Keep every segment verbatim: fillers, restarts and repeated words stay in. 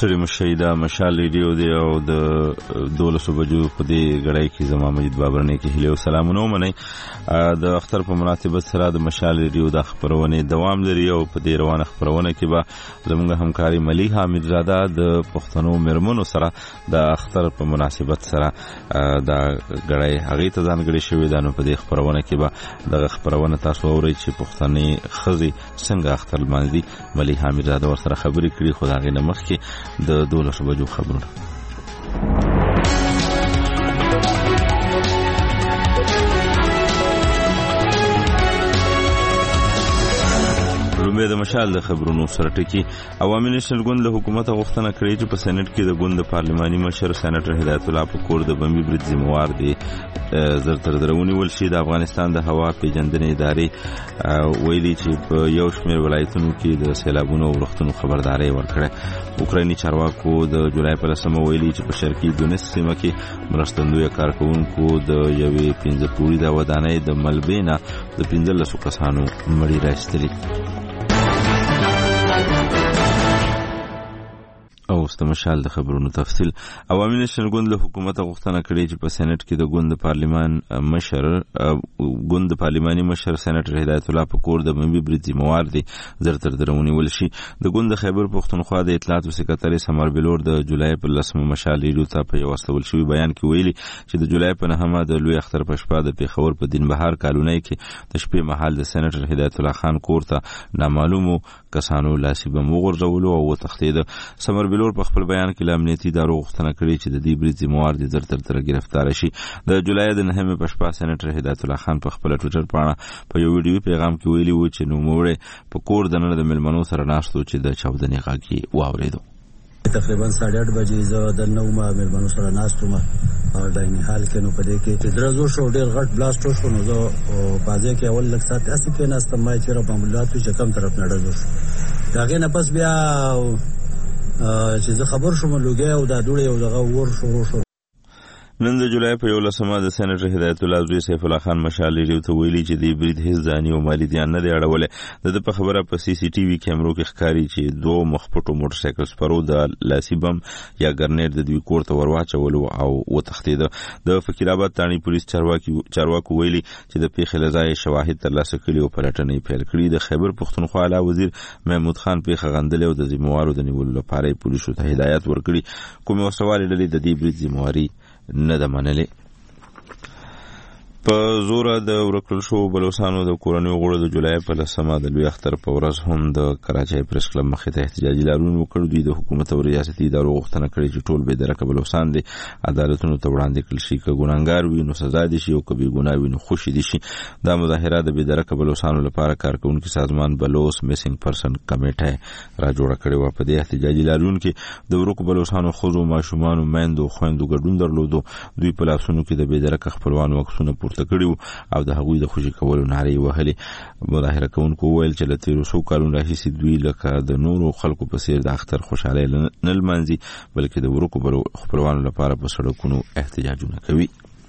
ستړي مشئ دا مشال ریډیو دی او د دولسو بجو په دې غړی کې زما مجید بابر نه کې هیله او سلامونه ومنئ. د اختر په مناسبت سره د مشال ریډیو د خبرونه دوام لري او په دې روانه خبرونه کې به زموږ همکاري ملي حامد زاده د پښتنو مرمنو سره د اختر په مناسبت سره د غړی هغه ته ځانګړي شوی دا نو په دې خبرونه کې به د خبرونه تاسو اورئ چې پښتني خزي څنګه اختر لمانځي. ملي حامد زاده ورسره خبرې کړي خو دا غي نه مخکې د دولسو بجو خبرونه. لومړی د مشال د خبرونو سره ټکی. عوامي نېشنل ګوند له حکومت غوښتنه کړې چې په سېنات کې د ګوند د پارلماني مشر سېناتر هدایت الله پکور د بمبي برید ذمہوار دی زر تر درونی ول شي. د افغانستان د هوا پیژندنې ادارې ویلي چې په یو شمېر ولایتونو کې د سیلابونو او وختونو خبرداري ورکړه. اوکرایني چارواکو د جولای په لسمه ویلي چې په شرقي دونیس سیمه کې مرستندوی کارکونکو د یوې پنځه پوړي د ودانۍ د ملبینا د پنځلسو کسانو مړي راستلي. او استمشال د خبرونو تفصیل. عوامي نېشنل ګوند له حکومت غوښتنه کړې چې په سېنات کې د ګوند پارلمان مشر ګوند پارلماني مشر سېناتر هدایت الله پکور د بمبي برید ذمہوار دی زر تر درونی ول شي. د ګوند خیبر پښتونخوا د اطلاعات سکرټري سمر بلور د جولای په لسمه مشال ریډیو ته په یو استول شوی بیان کې ویلي چې د جولای په نهمه د لوی اختر په شپه د پیښور په دین بهار کالونی کې د شپې مهال د سېناتر هدایت الله خان کور ته نامعلومو کسانو لاسي بم وغورځولو او وتښتید. سمر بلور په خپل بیان کې له امنیتي ادارو غوښتنه کړې چې د دې برید ذمہوار دي زر تر تر گرفتار شي. د جولای د نهمه په شپه سېناتر هدایت الله خان په خپل ټوئیټر باندې په یو ویډیو پیغام کې ویلي و چې نو موړې په کور د نن د ملمنو سره ناستو چې د چاودنې غږی واوریدو. تقریبا ساڑھے آٹھ بجې زه د نو ما ملمنو سره ناستم او دایني حال کې نو په دې کې چې درزو شو ډېر غټ بلاست شو نو زه بازه کې اول لږ سات اسې کې ناستم ما چې را بمبلاتو چې کم طرف نه ډزو شو داغه نه پس بیا چې زه خبر شوم لوګي او دا دوړې او دغه ور شروع شو. نن د جولای په یو لسمه د سېناتر هدایت الله زوی سیف الله خان مشال ریډیو ته ویلي چې د برید هیڅ ځاني او مالی زیان نه دی اړولې. د په خبره په سی سی ټي وي کیمرو کې ښکاري چې دوه مخپټو موټر سایکل سپرو د لاسي بم یا ګرنیټ د دوی کور ته ورواچولو او وتښتید. د فقیر آباد تانی پولیس چارواکي چارواکو ویلي چې د پیښې لځای شواهد ترلاسه کړي او پلټنې پیل کړي. د خیبر پښتونخوا اعلی وزیر محمود خان پیښه غندلې او د ذمہوارو د نیولو لپاره پولیسو ته هدایت ورکړي. کومه وسوالې ډلې د دې برید ذمہواري نه ده منلې. په زور د ورکړل شو بلوچستانو د کورنیو غړو د جولای په لسمه د لوی اختر په ورځ هم د کراچۍ پریس کلب مخې ته احتجاجي لاریون وکړ. دوی د حکومت او ریاستي ادارو غوښتنه کړې چې ټول بې درکه بلوچستان دي عدالتونو ته وړاندې کړل شي. که ګناهګار وي نو سزا دي شي او که بې ګناه وي نو خوشي دي شي. دا مظاهره د بې درکه بلوچستانو لپاره کارکونکي سازمان بلوچ میسنګ پرسن کمیټه را جوړه کړې وه. په دې احتجاجي لاریون کې د ورکو بلوچستانو ښځو ماشومانو میندو خویندو ګډون درلودو. دوی په لاسونو کې د بې درکه خپلوانو عکسونه پورته کړي او د هغوی د خوشي کولو نارې وهلې. مظاهره کوونکو ویل چې له تیرو څو کلونو راهیسې دوی لکه د نورو خلکو په څیر د اختر خوشحالۍ نه لمانځي بلکې د ورکو خپلوانو لپاره په سړکونو احتجاجونه کوي.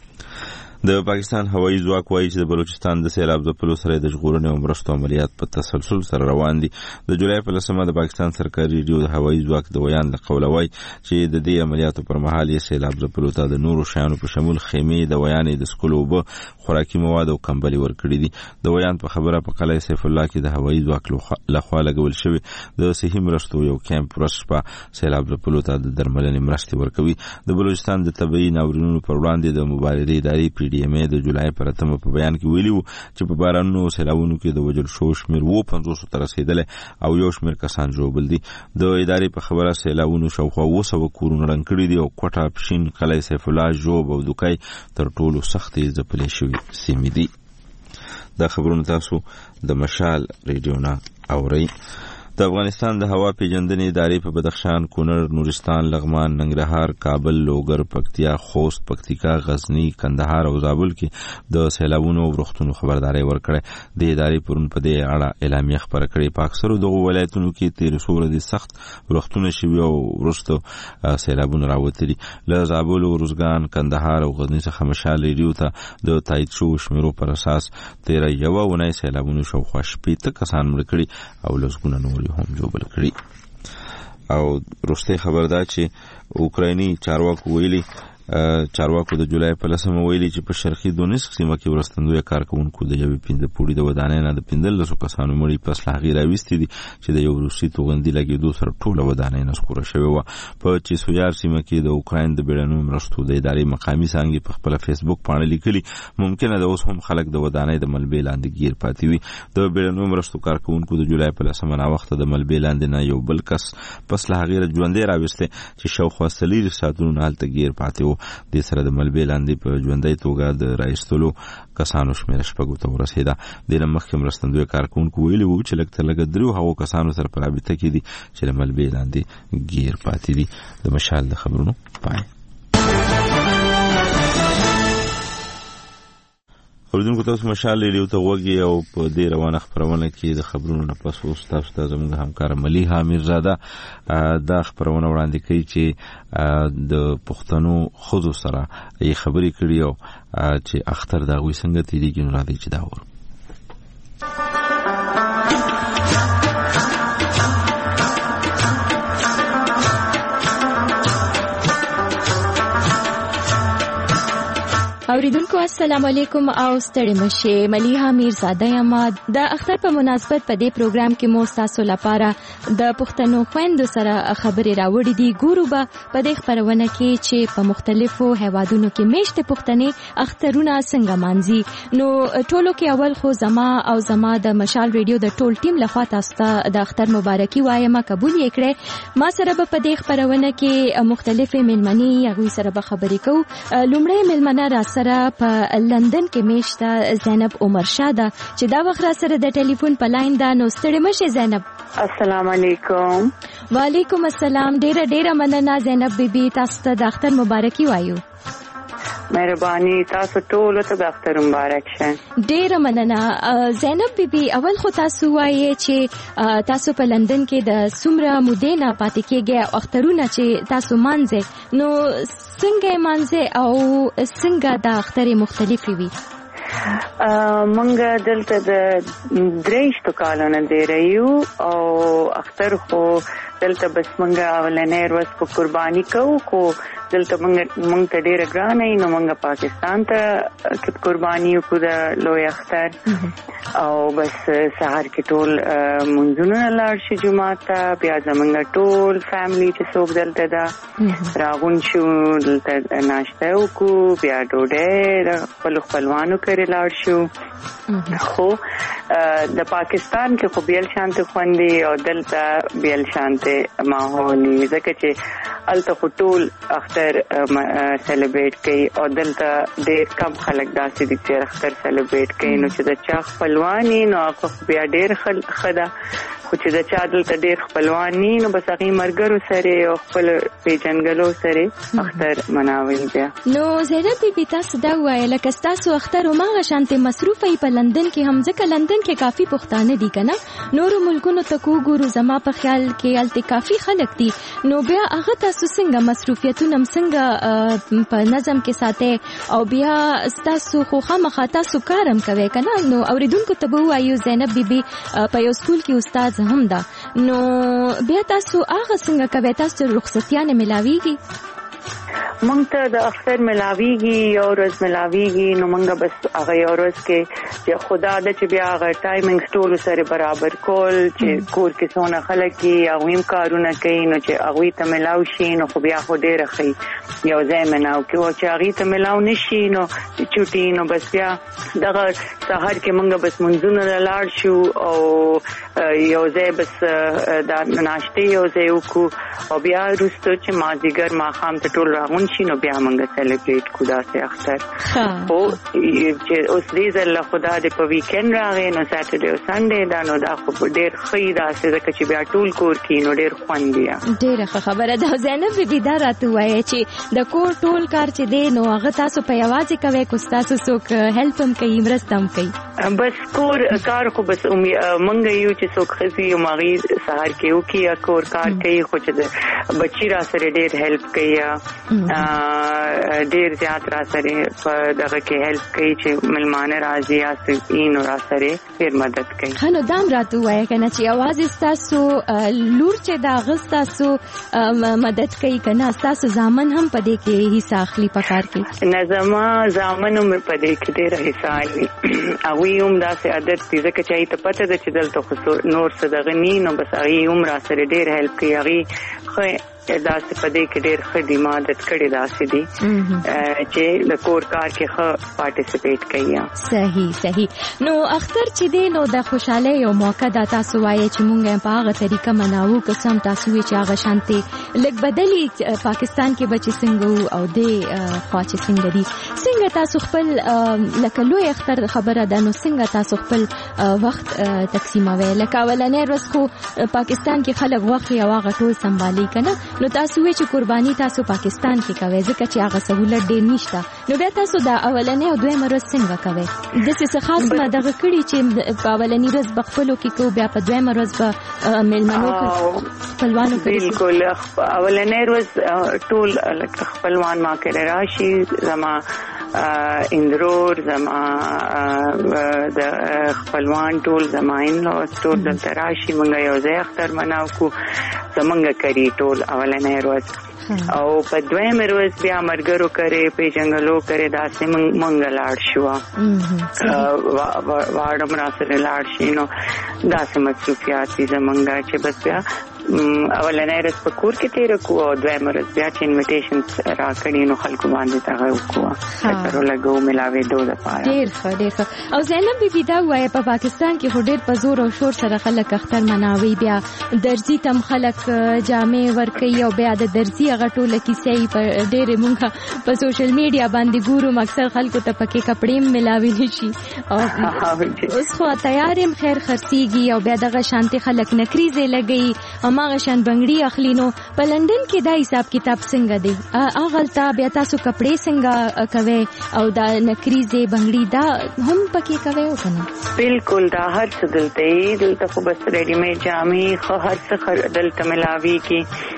د پاکستان هوایي ځواک وایي چې د بلوچستان د سیلاب ځپلو سره د ژغورنې او مرستو عملیات په تسلسل سره روان دي. د جولای په لسمه د پاکستان سرکاري ریډیو د هوایي ځواک د ویان له قوله وایي چې د دې عملیاتو پر مهال یې سیلاب ځپلو ته د نورو شیانو په شمول خیمې د ویانې د سکلو اوبه خوراکي مواد او کمبلې ورکړي دي. د ویان په خبره په قلعه سیف الله کې د هوایي ځواک لخوا لګول شوی د صحي مرستو یو کیمپ ورځ شپه سیلاب ځپلو ته د درملنې مرستې ورکوي. د بلوچستان د طبي ناورینونو پر وړاندې د مبارزې ادارې پی ډي ایم ای د جولای پر اتمه په بیان کې ویلي وو چې په بارانونو او سیلابونو کې د وژل شوو شمېر اووه پنځوس ته رسېدلی او یو شمېر کسان ژوبل دي. د ادارې په خبره سیلابونو شاوخوا اووه سوه کورونه ړنګ کړي دي او کوټه پشین قلعه سیف الله ژوب او دوکۍ تر ټولو سختې ځپلې شوي سیمې دي. دا خبرونه تاسو د مشال ریډیو نه اورئ. د افغانستان د هوا پیژندنې ادارې په بدخشان، کونړ، نورستان، لغمان، ننګرهار، کابل، لوګر، پکتیا، خوست، پکتیکا، غزنی، کندهار او زابل کې د سیلابونو او وختونو خبرداري ورکړه. د ادارې پرون په دې اړه اعلامیه خبره کړې. په اکثرو دغه ولایتونو کې تیر څو ورځې سخت وختونه شوي او وروسته سیلابونه راوتلي. له زابل، روزګان، کندهار او غزنی څخه مشال ریډیو ته د تایید شوو شمیرو پر اساس تیر یوه اونۍ سیلابونو شاوخوا شپېته کسان مړه کړي او لسګونه نور هم جوړ کړي. او روسته خبر ده چې اوکرایني چارواکو ویلي چارواکو د جولای په لسمه ویلي چې په شرقي دونیسک سیمه کې ورستندوی کارکونکو د یوې پنځه پوړي د ودانۍ نه د پنځلسو کسانو مړي په اسلحې راوستي دي چې د یو روسي توغندي لګېدو سره ټوله ودانۍ نسکوره شوې وه. په چیسویار سیمه کې د اوکراین د بیړنیو مرستو د ادارې مقامي څانګې په خپله فیسبوک پاڼه لیکلي ممکنه ده اوس هم خلک د ودانۍ د ملبې لاندې ګیر پاتې وي. د بیړنیو مرستو کارکونکو د جولای په لسمه ناوخته د ملبې لاندې نه یو بل کس په اسلحې ژوندی راوستی چې شاوخوا څلېرویشت ساعتونه هلته ګیر پاتې و. دې سره د ملبې لاندې په ژوندۍ توګه د رایستلو کسانو شمېره شپږو ته ورسېده. دې نه مخکې مرستندوی کارکوونکو ویلي وو چې لږ تر لږه دریو هغو کسانو سره په رابطه کې دي چې د ملبې لاندې ګیر پاتې دي. د مشال د خبرونو پای. اوریدونکو تاسو مشال ریډیو ته وګورئ او په دې روانه خبرونه کې د خبرونو نه پس اوس تاسو ته زموږ همکار ملیحه میرزاده دا خبرونه وړاندې کوي چې د پښتنو ښځو سره یې خبرې کړي او چې اختر د هغوی څنګه تېرېږي. نو راځئ چې دا وګورو. اوریدونکو السلام علیکم او ستړي مشه. ملیحه میرزاده یم. د اختر په مناسبت په دې پروګرام کې مو تاسو لپاره د پښتنو خويندو سره خبرې راوړې دي. ګورو به په دې خبرونه کې چې په مختلفو هیوادونو کې میشته پښتنې اخترونه څنګه مانځي. نو ټولو کې اول خو زما او زما د مشال ریډیو د ټول ټیم لخوا تاسو ته د اختر مبارکي وایم. قبول یې کړئ. ما سره به په دې خبرونه کې مختلفه ملمنې هغوی سره به خبرې کوو. لومړی ملمنه را سره په لندن کې میشته زینب عمر شاه ده چې دا وخت را سره د ټلیفون په لاین ده. نو ستړي مشه زینب. السلام علیکم. وعلیکم السلام. ډیره ډیره مننه زینب بیبي. تاسو ته د اختر مبارکي وایو. مهرباني. تاسو ټول ته د اختر مبارک شه. ډیره مننه زینب بیبي. اول خو تاسو وایي چې تاسو په لندن کې د څومره مودې نه پاتې کېږئ او اخترونه چې تاسو مانځئ نو څنګه مانځئ او څنګه د اخترې مختلفې وي؟ مونږ دلته د درېشتو کالو نه دی رایو او اختر خو دلته بس مونږ اولنۍ ورځ په قرباني کوو خو دلته مونږ مونږ ته ډېره ګرانه وي نو مونږ پاکستان ته قرباني وکړو د لوی اختر او بس سهار کې ټول منځونه لاړ شي جومات ته. بیا زمونږ ټول فیملی چې څوک دلته ده راغون شو دلته ناشته وکړو بیا ډوډۍ د خپلو خپلوانو کرې لاړ شو. خو د پاکستان کې خو بیل شانته خوندي او دلته بیل شانته ماحول وي ځکه چې هلته خو ټول اختر سیلیبریټ کوي او دلته ډېر کم خلک داسې دي چې اختر سیلیبریټ کوي. نو چې د چا خپلوان وي نو هغه بیا ډېر ښه ده خو چې د چا دلته ډېر خپلوان وي نو بس هغې ملګرو سره او خپل پیژنګلو سره اختر مناوي بیا. نو زینب بیبي تاسو دا ووایه لکه ستاسو اختر هماغه شانتې مصروفه یې په لندن کې هم ځکه لندن کې کافي پښتانه دي که نه نورو ملکونو ته کو ګورو زما په خیال کې هلته کافي خلک دي نو بیا هغه تاسو څنګه مصروفیتونه هم څنګه په نظم کې ساتئ او بیا ستاسو خو خامخا تاسو کار هم کوئ که نه. نو اورېدونکو ته به ووایو زینب بیبي په یو سکول کې استاد هم ده نو بیا تاسو هغه څنګه کوئ تاسو ته رخصتیانې ملاویږي؟ مونږ ته د اختر ملاویږي یو ورځ ملاویږي نو مونږ بس هغه یو ورځ کې چې خدا ده چې بیا هغه ټایمنګ ټولو سره برابر کول چې کور کې څونه خلک دي هغوی هم کارونه کوي نو چې هغوی ته ملاو شي نو خو بیا خو ډېره ښه یو ځای ملاو کړي او چې هغې ته ملاو نه شي نو چوټي نو بس بیا دغه سهار کې مونږ بس منځونه ته لاړ شو او یو ځای بس د ناشتې یو ځای وکړو او بیا وروسته چې مازدیګر ماښام ته ټول راغون شي نو بیا مونږ سیلیبریټ کړو داسې اختر. خو چې اوس دې ځل له خدا دې په ویکینډ راغی نو سیټرډې او سنډې دا نو دا خو ډېر ښه وي داسې ځکه چې بیا ټول کور کې نو ډېر خوند وي. ډېره ښه خبره ده. زینب بیبي دا راته ووایه چې د کور ټول کار چې دی نو هغه تاسو په یوازې کوئ که ستاسو څوک هیلپ هم کوي مرسته هم کوي؟ بس کور کار خو بس مونږ یو چې څوک ښځې یو هغې سهار کې وکړي کور کار کوي خو چې د بچي را سره ډېر هیلپ کوي ډیر زیات را سره په دغه کې هیلپ کوي چې ملمانه راځي یا سین را سره ډیر مدد کوي. خنو دام راتو وای کنه چې आवाज تاسو لور چې دا غستاسو مدد کوي کنه تاسو ځامن هم پدې کې حصہ اخلي پکار کې نظما ځامنو مې پدې کې ډیر حصہ اخلي او یم دا سه عادت دي ځکه چې ته پته ده چې دلته نور څه دغه ني نو بس هغه عمر سره ډیر هیلپ کوي هغه خو دا څه پدې کې ډیر خدمت مدد کړي دا سه دي چې د کور کار کې ښه پارټیسپیټ کوي. صحیح صحیح. نو اختر چې دی نو د خوشاله یو موقع دا تاسو وایي چې مونږ په هغه طریقه مناوو قسم تاسو چې هغه شانتي لګ بدلی پاکستان کې بچي څنګه او د خواچ څنګه دي څنګه تاسو خپل لکه لوی اختر خبره ده نو څنګه تاسو خپل وخت تقسیموي لکه ولنې ورځ خو پاکستان کې خلک وخت یو هغه ټول سمبالي کنه نو تاسو وی چې قرباني تاسو پاکستان کې کوي ځکه چې هغه سہولت ډېر نشته نو بیا تاسو دا اولنې او دویمه ورځ څنګه کوي د څه خاص ما دغه کړی چې په اولنې ورځ بخپلو کې کو بیا په دویمه ورځ به ملمنو خپلوانو کوي. بالکل اولنې ورځ ټول خپلوان ما کې راشي زما اندرور زما د خپلوان ټول زما نو ټول د تراشي مونږ یو ځای اختر مناو کو زمونږ کری ټول اولنې ورځ او په دویمه ورځ بیا مرګرو کرے په جنگلو کرے داسې مونږ لاړ شو واړم را سره لاړ شي نو داسې مصروفیات دي زمونږ چې بس بیا اولنې ورځ په کور کې تیر کو او دویمه ورځ بیا چې انویټیشن را کړی نو خلکو باندې تا وکړو تر لګو ملاوي دوه د پاره ډیر ښه ډیر ښه. او زینب بیبي دا وایي په پاکستان کې هډیر په زور او شور سره خلک اختر مناوي بیا درځي تم خلک جامې ورکي او بیا د درځي هغه ټوله کیسې په ډېر مونږه په سوشل میډیا باندې ګورو اکثر خلکو ته پکې کپړې ملاوي نشي او اوس خو تیارم خیر خرسيږي او بیا دغه شانتي خلک نکریزه لګي ماغه شان بنگړي اخلي نو په لندن کې دا حساب کتاب څنګه دی اغلطه بیا تاسو کپڑے څنګه کوي او دا نکریزه بنگړي دا هم پکې کوي او کنه بالکل دا هر څه دلته دلته خو بس ریډي میډ جامې خو هر څه دلته ملاوي کې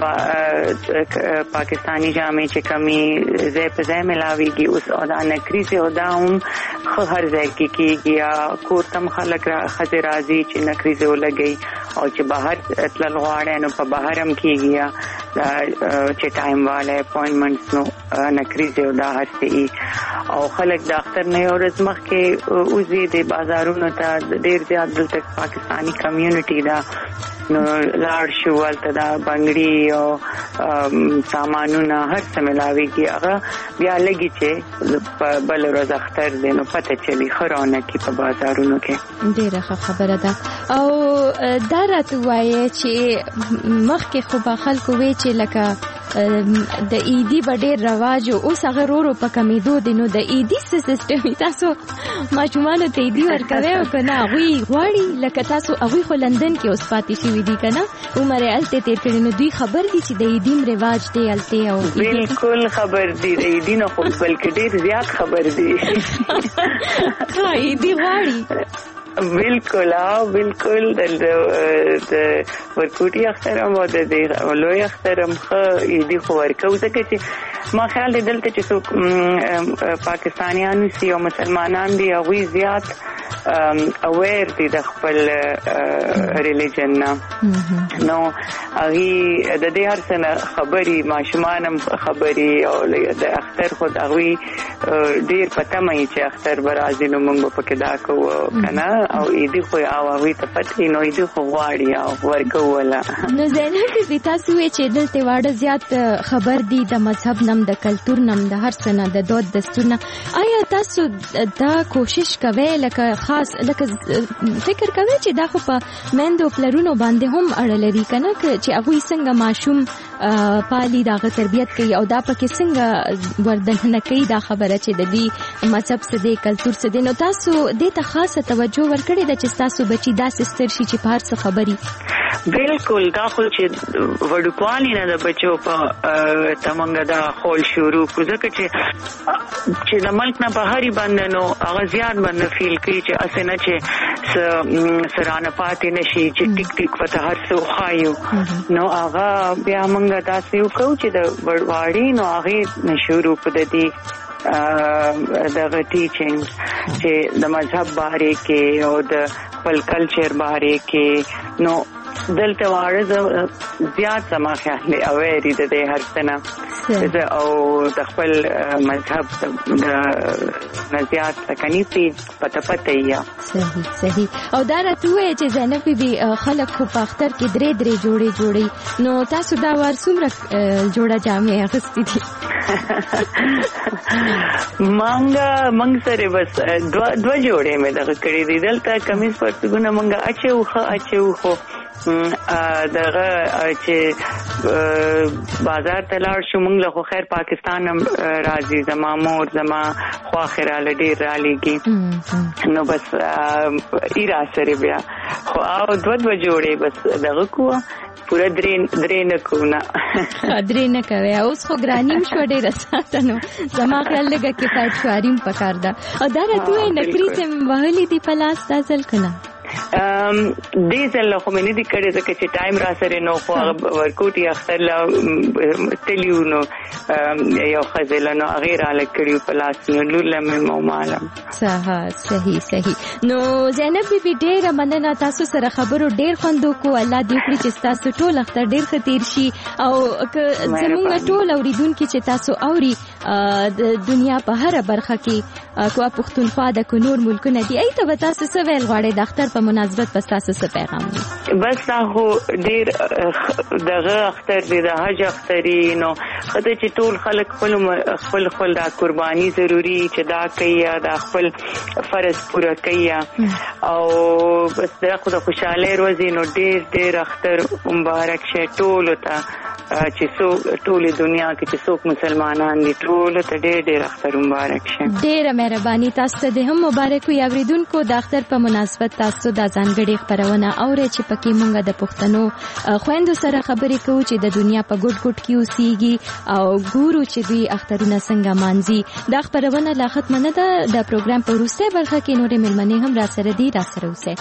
پاکستانی جامې چې کمی زې په زې ملاويږي اوس او دا نکریزه او دا هم خو هر ځای کې کېږي یا کوتم خلک را خزر راځي چې نکریزه ولګي او چې بهر تل غواړي نو په بهر هم کېږي دا چې ټایم والے اپوینټمنټس نو نکریزه او دا هرڅه او خلک د اختر نه ورځ مخکې اوزي د بازارونو ته ډېر زیات دلته پاکستانی کمیونټي دا نو لاړ شو ولته دا بنگړي او سامانونه هر څه ملاويږي هغه بیا لګي چې بل ورځ اختر دی نو پته چلی خرونه کې په بازارونو کې ډیره خبره ده. او دا راته وایي چې مخکې خو به خلکو وی چې لکه د ایدی بډیر رواج او هغه ورو په کمیدو دي نو د ایدی سیستم تاسو ماجمانو ته ایدی ورکوي او کنه غوي غواړي لکه تاسو هغه خو لندن کې اوس پاتې شي دي کنه عمر الته تیر کړي نو دوی خبر دي چې د ایدی رواج دی الته او بالکل خبر دي د ایدی نه خو بلکې ډیر زیات خبر دي ها ایدی غواړي بالکل او بالکل د ورکوټي اخترم او د لوی اخترم خو ایدی خو ورکو ځکه چې ما خیال دی دلته چې څوک پاکستانیان سي او مسلمانان دي هغوی زیات اویر دي د خپل ریلیجن نه نو هغه د دې هر څه خبري ماشومان هم خبري او د اختر خو هغوی ډیر پته مې چې اختر برازي نو موږ په کې دا کوو کنه او ایدی خو او هغوی ته پته نو ایدی خو غواړي او ورکو ولا نو زینب بي تاسو چې دلته واړه زیات خبر دي د مذهب نم د کلچر نم د هر څه نه د دود دستور نه آیا تاسو دا کوشش کوئ لکه خاص لکه فکر کوئ چې دا خو په مندو پلرونو باندې هم اړه لري کنه چې هغه څنګه ماشوم پالي داغه تربيت کوي او دا پکې څنګه وردننه کوي دا خبره چې د دې مذهب څخه د کلچر څخه نو تاسو دې ته خاصه توجه ورکړئ د چې تاسو بچي داسې ستر شي چې په هر څه خبري بالکل دا خو چې وډکوالي نه د بچو په تمنګ دا خول شروع کو ځکه چې چې د ملک نه بهاري باندې نو هغه زیات باندې فیل کوي چې اسنه چې سرانه پاتې نشي چې ټیک ټیک وته هر څه خایو نو هغه بیا موږ مونږه تاسو یو کو چې د وړواړي نو هغه نشورو په دې دغه ټیچینګ چې د مذهب باره کې او د خپل کلچر باره کې نو دلته واره زیات سما خیال اویری د دې هر څه او د خپل مذهب د نزیات سکنی په پته پته یا صحیح صحیح او دا راته چې زینب بي خلک خو په اختر کې درې درې جوړې جوړې نو تاسو دا ور څومره جوړه جامې اغستې دي مانګه مونږ سره بس دو دو جوړې مې دغه کړې دي دلته کمیس پرتګونه مونږه اچو خو اچو خو دغه چې بازار ته لاړ شو مونږ له خیر پاکستان هم راځي زما مور زما خوا خیراله ډیر را لګي نو بس ایرا سره بیا خو او دو دو جوړې بس دغه کوه پورا درې درې نه کوونه درې نه کوي اوس خو ګرانیم شو ډېر ساتنو زما خیال لګه کې فایټ شواریم پکار ده او دا راته نکري سم وهلي دی پلاس تاسل کنا ام دې ځل خو مې نه دي کړې ځکه چې ټایم را سره نو خو ورکوټي اختر لا تلیو نو یو خزلانو غیر ال کړیو پلاس نو لول مې مو معلوم صحیح صحیح صحیح نو زینب بي ډېر مننه تاسو سره خبرو ډېر خوندو کو الله دې کړی چې تاسو ټول اختر ډېر خطیر شي او زموږ ټول اوریدونکو چې تاسو اوري د دنیا په هر برخه کې کو پښتونخوا د کو نور ملکونه دي ایته به تاسو څه ویل غواړئ د اختر په مناسبت پس تاسو څه پیغام دی بس هغه ډیر دغه اختر دی د حج اختري نو خدای چې ټول خلک خپل خپل خپل د قرباني ضروری چې دا کوي دا خپل فرض پوره کوي او بس دغه د خوشاله ورځې نو ډیر ډیر اختر مبارک شه ټول ته چې څو ټولې دنیا کې چې څوک مسلمانان دي ټول ته ډېر ډېر اختر مبارک شه ډېره مهرباني تاسو ته هم مبارک وي اوریدونکو د اختر په مناسبت تاسو د ځانګړي خبرونه اورئ چې پکې مونږ د پښتنو خويندو سره خبرې کوو چې د دنیا په ګډ ګډ کې اوسېږي او ګورو چې دوی اخترونه څنګه مانځي دا خبرونه لا ختم نه ده د پروګرام په وروستۍ برخه کې نورې مېلمنې هم را سره دي را سره اوسئ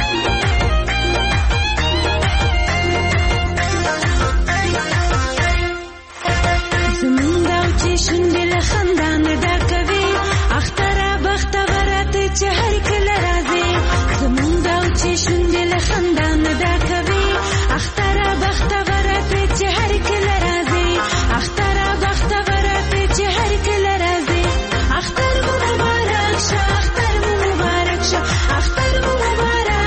شونډې له خندان ډکوي اختره بختوره ته چې هر کله راځي زمونږ او چې شونډې له خندان ډکوي اختره بختوره ته چې هر کله راځي اختره بختوره ته چې هر کله راځي اختر مو مبارک شه اختر مو مبارک شه اختر مو مبارک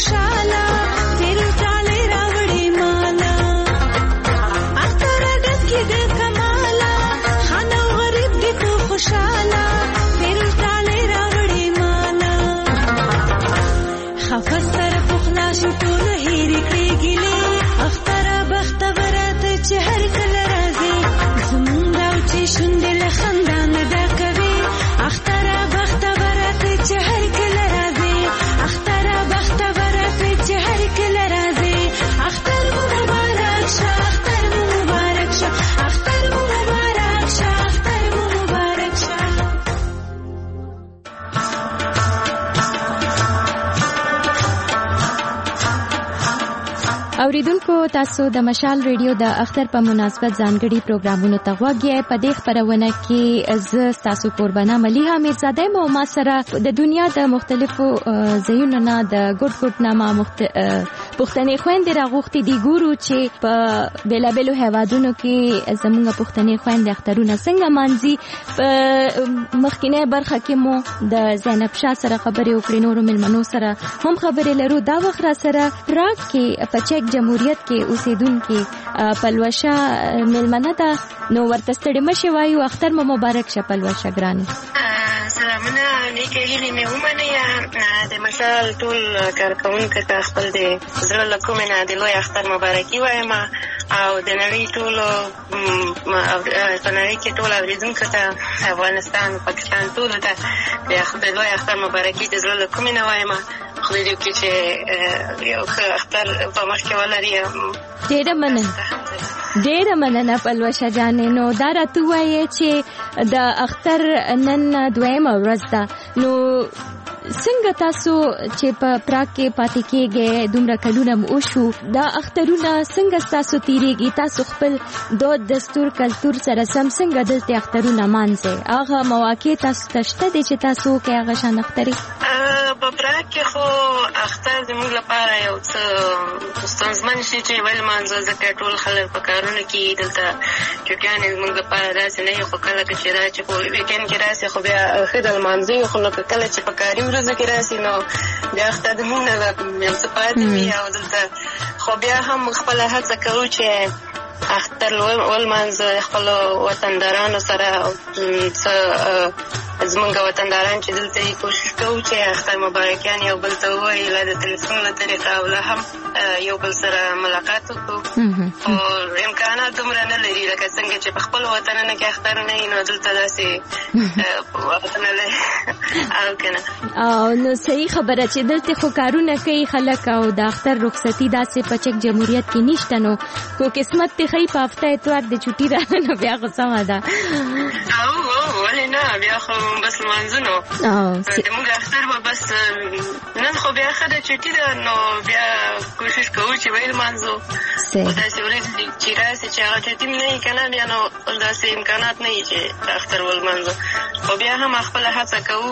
خوشاله تیر ټاله راوړې مالا اختر ډکې د کماله خان او غریب دې کو خوشاله تیر ټاله راوړې مالا خفه سر پخلا شو ټول هېر کړې ګلې اختر بختوره ته چې هر کله راځي زمونږ او چې شونډې له خندا نه ډکوي اختر بختوره ته چې هر کله راځي اختر بختوره ته چې هر کله راځي اختر مو مبارک شه اختر مو مبارک شه اختر مو مبارک شه اختر مو مبارک شه اوریدونکو تاسو د مشال ریډیو د اختر په مناسبت ځانګړي پروګرامونو ته غوږی په دې خبرونه کې ز تاسو قربانه مليحه میرزاده مو ما سره د دنیا د مختلفو ځایونو نه د ګډ ګډ نامه مخت... پښتنې خويندې راغوښتي دي ګورو چې په بیلابلو هیوادونو کې زموږ پښتنې خويندې اخترونه څنګه مانځي په مخکینه برخه کې مو د زینب شاه سره خبرې وکړې نورو ملمنو سره هم خبرې لرو دا وخت را سره پراګ کې په چک جمهوریت کې اوسیدونکو پلوشه ملمنه ده نو ورته ستړي مشه وایو اختر مو مبارک شه پلوشه ګرانه سلامونه نیکه هیلې مې ومنئ د مشال ټول کارکوونکو ته خپل د زړه له کومې نه د لوی اختر مبارکي وایم او د نړۍ ټولو په نړۍ کې ټول اورېدونکو ته افغانستان پاکستان ټولو ته د لوی اختر مبارکي د زړه له کومې نه وایم خدای دې وکړي چې یو ښه اختر په مخ کې ولري ډېره مننه ډېره مننه پلوشه جانې نو دا راته ووایې چې د اختر نن دویمه ورځ ده نو څنګه تاسو چې په پراګ کې پاتې کېږئ دومره کلونه مو وشو دا اخترونه څنګه تاسو تیریږي تاسو خپل دود دستور کلتور سره سم څنګه دلته اخترونه مانځئ هغه مواقع تاسو ته شته دي چې تاسو کې هغه شان اختري په پراګ کې خو اختر زموږ لپاره یو څه ستونزمن شي چې ول مانځو ځکه ټول خلک په کارونه کې دلته چټیانې زموږ لپاره داسې نه خو کله چې را چې په ویکند کې راسي خو بیا ښه د لمانځي خو نو کله چې په کاري ورځ کې راسي نو بیا اختر د مونږ نه یو څه پاتې وي او دلته خو بیا هم خپله هڅه کوو چې اختر ولمانځو خپلو وطندارانو سره څه زمونږ وطنداران چې دلته یې کوشش کوو چې اختر مبارکیان یو بل ته ووایي له د تلیفون له طریقه او له هم یو بل سره ملاقات وکړو خو امکانات دومره نه لري لکه څنګه چې په خپلو وطنونو کې اختر نه وي نو دلته داسې وطنه لري او که نه او نو صحیح خبره چې دلته خو کارونه کوي خلک او د اختر رخصتي داسې په چک جمهوریت کې نشته نو خو قسمت ته ښایي په هفته اتوار د چوټي راغله نو بیا خو سمه ده او ولې نه بیا خو بس لمانځو زموږ اختر به بس نن خو بیا ښه ده چټي ده نو بیا کوشش کوو چې به یې لمانځو خو داسې ورځې چې راسي چې هغه چټي نه وي که نه بیا نو داسې امکانات نه وي چې اختر ولمانځو خو بیا هم خپله هڅه کوو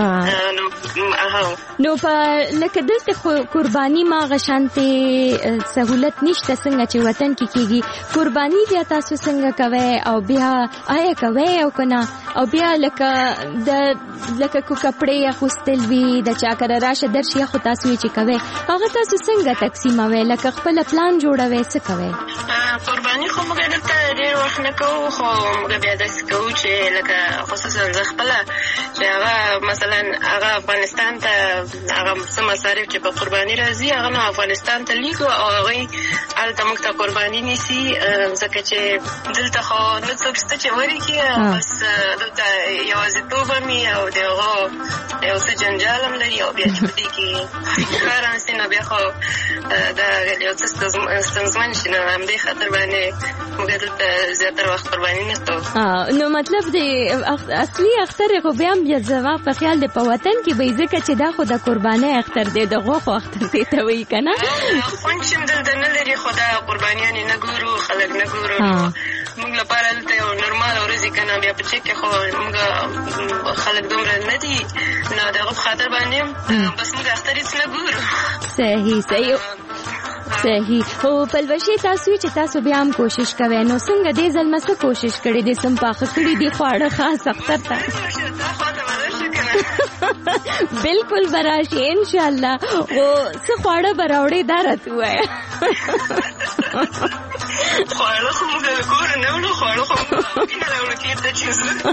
نو په لکه دلته قرباني ما غشانتې سهولت نشته څنګه چې وطن کې کېږي قرباني بیا تاسو څنګه کوئ او بیا آیا کوئ او که نه او بیا لکه د لکه کو کپړې اخیستل وي د چا کره راشه درشي خو تاسو یې چې کوئ هغه تاسو څنګه تقسیموئ لکه خپله پلان جوړوئ څه کوئ قرباني خو موږ دلته ډېر وخت نه کوو خو موږ بیا داسې کوو چې لکه خصوصا زه خپله چې هغه مثلا هغه افغانستان ته هغه څه مصارف چې په قرباني راځي هغه نو افغانستان ته لیږو او هغوی هلته موږ ته قرباني نیسي ځکه چې دلته خو نه څوک شته چې ورکړي بس دلته یوازیتوب هم وي او د هغو یو څه جنجال هم لري او بیا چې په دې کې کار راسي نو بیا خو دا یو څه ستونزمن شي نو همدې خاطر باندې موږ دلته زیاتره وخت قرباني نه کوو نو مطلب د اصلي اختر خو بیا هم زما په خیال د په وطن کې به ځکه چې دا خو د قربانۍ اختر دی د غوښو اختر دی ته وایي که نه خوند چې هم دلته نه لري خو دا قربانیانې نه ګورو خلک نه ګورو موږ لپاره دلته یو نورمال ورځې که نه بیا په چک کې خو موږ خلک دومره نه دي نو د هغه په خاطر باندې بس موږ اختر هېڅ نه ګورو صحیح صحیح صحیح خو پلوشي تاسو چې تاسو بیا هم کوشش کوئ نو څنګه دې ځل څه کوشش کړې دې سم پاخه کړي دي خواړه خاص اختر ته بالکل براشي ان شاء الله. او څه خواړه براوړې دارته وای خواړه خو موږ ګور نه ولو خواړه خو نه ولو کېږي چې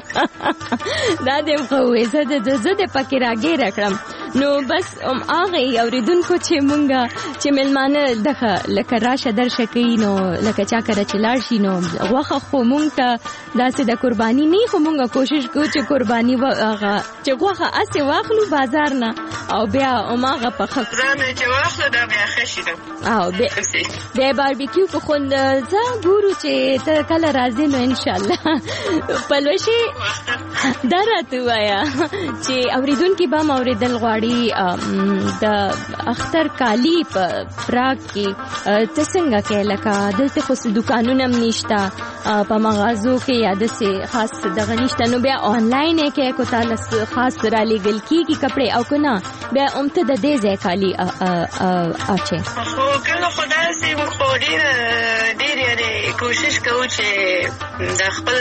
دا دې خو زه د زه د پکې راګې راکړم. نو بس ام هغه اوریدونکو چې مونږه چې ملمانه دغه لکه راشه درشه کوي نو لکه چا کړه چې لاړ شي نو غوښه خو مونږ ته داسې د قرباني نه خو مونږه کوشش کوو چې قرباني هغه چې غوښه اسې واخلو بازار نه او بیا هغه په خزانه چې واخلو دا بیا خشي ده او د باربیکیو په خوند زه ګورو چې ته کله راځې نو ان شاء الله پلوشي درته وایا چې اوریدونکو به اوریدل غواړي د اختر کالی په پراګ کې څنګه کې لکه دلته خو دکانونه نشته په مغازو کې یا د سه خاص دغه نشته نو بیا آنلاین کې کو تعالی خاص را لګل کیږي کپڑے او کنه بیا امته د دې ځای کالی اچي خو کله خدای سي خو ډیر ډیر یعنی کوشش کوو چې د خپل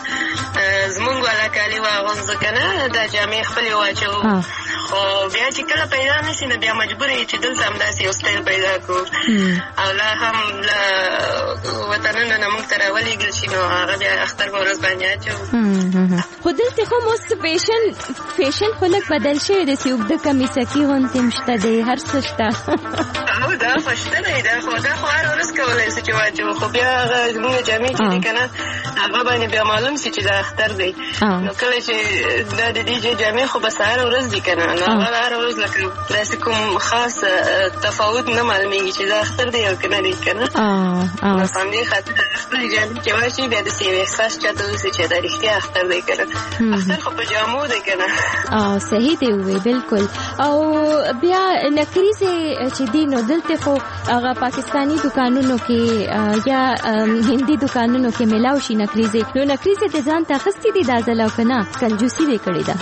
زمونږ ولا کالی واغونځ کنه د جامع خپل واچو خو بیا چې کله پیدا نشي نو بیا مجبور یې چې دلته هم داسې یو سټایل پیدا کړو او لا هم له وطنونو نه موږ ته راولېږل شي نو هغه بیا اختر په ورځ باندې اچو. خو دلته خو اوس فیشن فیشن خو لږ بدل شوی دی چې اوږده کمیسکي غوندې هم شته دی هر څه شته او دا خو شته دی دا خو دا خو هره ورځ کولی شو چې واچو خو بیا هغه زموږ جامې چې دي که نه هغه باندې بیا معلوم شي چې دا اختر دی نو کله چې دا د دې جامې خو بس هره ورځ دي که نه نو هغه هره ورځ لکه داسې کوم خاص تفاوت نه معلومېږي چې دا اختر دی او که نه دی که نه نو همدې خاطر خپلې جامې چې واشي بیا داسې یو احساس چاته اوسي چې دا رښتیا اختر دی که نه اختر خو په جامو دی که نه صحیح دی وی بالکل. او بیا نکریزې چې دي نو دلته خو هغه پاکستانی دکانونو کې یا هندي دکانونو کې ملاو شي نکریزې نو نکریزې د ځان ته اخیستې دي دا ځل او که نه کنجوسي دې کړې ده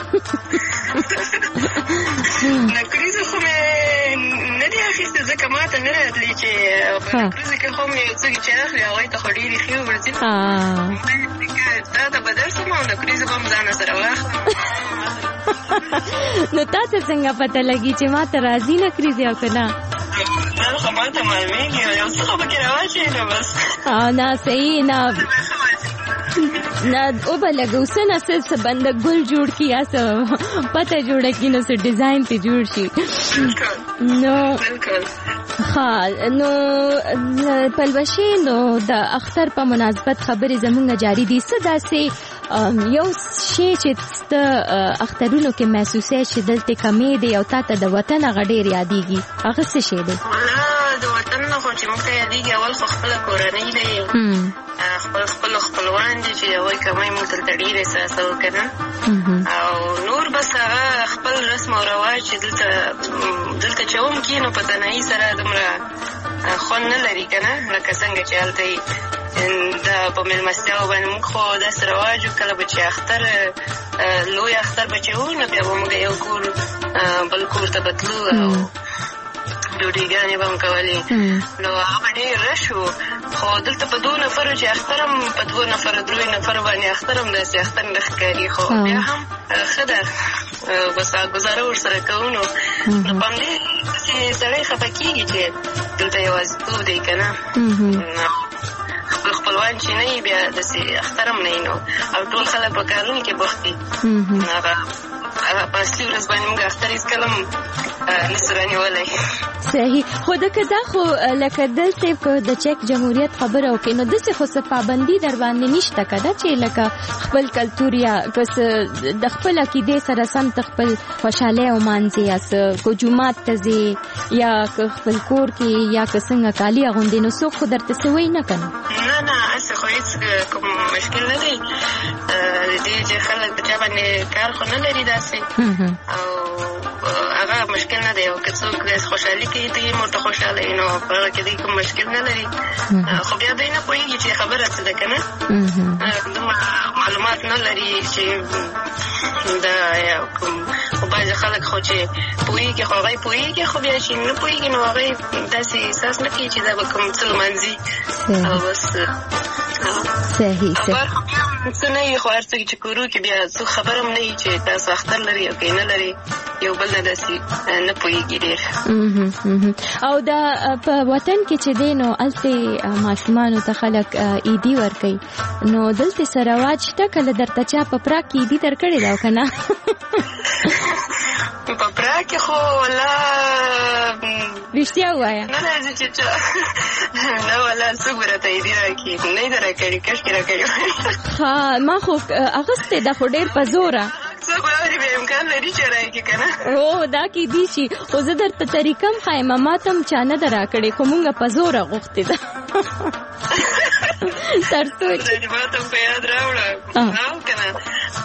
نکریزې خو مې نه دي اخیستې ځکه ما ته نه راتلې چې په نکریزې کې خو مې یو څوک چې اخلي هغوی ته خو ډېرې ښې ورځي دا ته به درسم او نکریزې به هم ځانه سره واخلم نو تاسو څنګه پته لګي چې ما ته راځي نکریزې او که نه دا خو ما ته معلومېږي یو څه خو پکې راواچوي نو بس نه صحیح نه نه او به لګو څه نه څه بنده ګل جوړ کړي یا څه پته جوړه کړي نو څه ډیزاین ته جوړ شي نو ښه نو پلوشي نو د اختر په مناسبت خبرې زمونږ جاری دي څه داسې یو شی چې ته اخترونو کې محسوسه چې دلته کمی دی او تا ته د وطن هغه ډېر یادېږي هغه څه شی دی؟ د وطن نه خو چې موږ ته یادېږي اول خو خپله کورنۍ دی خپل خپلو خپلوان دي چې هغوی کمی موږ دلته ډېر احساسوو که نه او نور بس هغه خپل رسم او رواج چې دلته دلته چې هم کښېنو په تنهایي سره دومره خوند نه لري که نه لکه څنګه چې هلته دا په مېلمستیاو باندې موږ خو داسې رواج وو کله به چې اختر لوی اختر به چې وو نو بیا به موږ یو کور بل کور ته به تلو او ډوډۍ به هم کولې نو هغه به ډېر رش وو خو دلته په دوه نفرو چې اختر هم په دوه نفرو دروی نفرو باندې اختر هم داسې اختر نه ښکاري خو بیا هم ښه ده بس ګزاره ورسره کوو نو نو په همدې داسې سړی خفه کېږي چې دلته یوازیتوب دی که نه خپل خپلوان چې نه وي بیا داسې اختر هم نه وي نو او ټول خلک په کارونو کې بوخت دي هغه په اصلي ورځ باندې موږ اختر هېڅکله هم نسو رانیولی صحیح خو دکه دا خو لکه دلته په د چک جمهوریت خبره وکړې نو داسې خو څه پابندي در باندې نشته که ده چې لکه خپل کلتور یا که د خپل عقیدې سره سم ته خپل خوشحالۍ ومانځې یا څه کو جومات ته ځې یا که خپل کور کې یا که څنګه کالي اغوندې نو څوک خو درته څه وایي نه که نه نه نه هسې خو هېڅ کوم مشکل نه دی د دې چې خلک په چا باندې کار خو نه لري داسې او هغه مشکل نه دی او که څوک داسې خوشحالي کوي ته یې ورته خوشحاله وي نو په هغه کې دوی کوم مشکل نه لري خو بیا دوی نه پوهېږي چې خبره څه ده که نه معلومات نه لري چې دا کوم خو بعضې خلک خو چې پوهېږي خو هغوی پوهېږي خو بیا چې نه پوهېږي نو هغوی داسې احساس نه کوي چې دا به کوم څه لمانځي او بس صحیح صحیح څه نه وي خو هر څوک چې کورو کې بیا څوک خبر هم نه وي چې تاسو اختر لري او که نه لري یو بل نه داسې نه پوهېږي ډېر. او دا په وطن کې چې دی نو هلته ماشومانو ته خلک عیدي ورکوي نو دلته څه رواج شته کله درته چا په پراګ کې عیدي درکړې ده او که نه؟ په پراګ کې خو والله رښتیا ووایه نه راځي چې چا نه والله څوک به راته عیدي راکړي نه یې ده راکړې کاشکې راکړې وای. ښه ما خو اغوستې ده خو ډېر په زوره څوک واوري بیا امکان لري چې راکړي که نه. هو دا کیدی شي خو زه درته طریقه هم ښایم ما ته هم چا نه ده راکړې خو مونږ په زوره غوښتې ده تر څو چې ما ته په یاد راوړه او که نه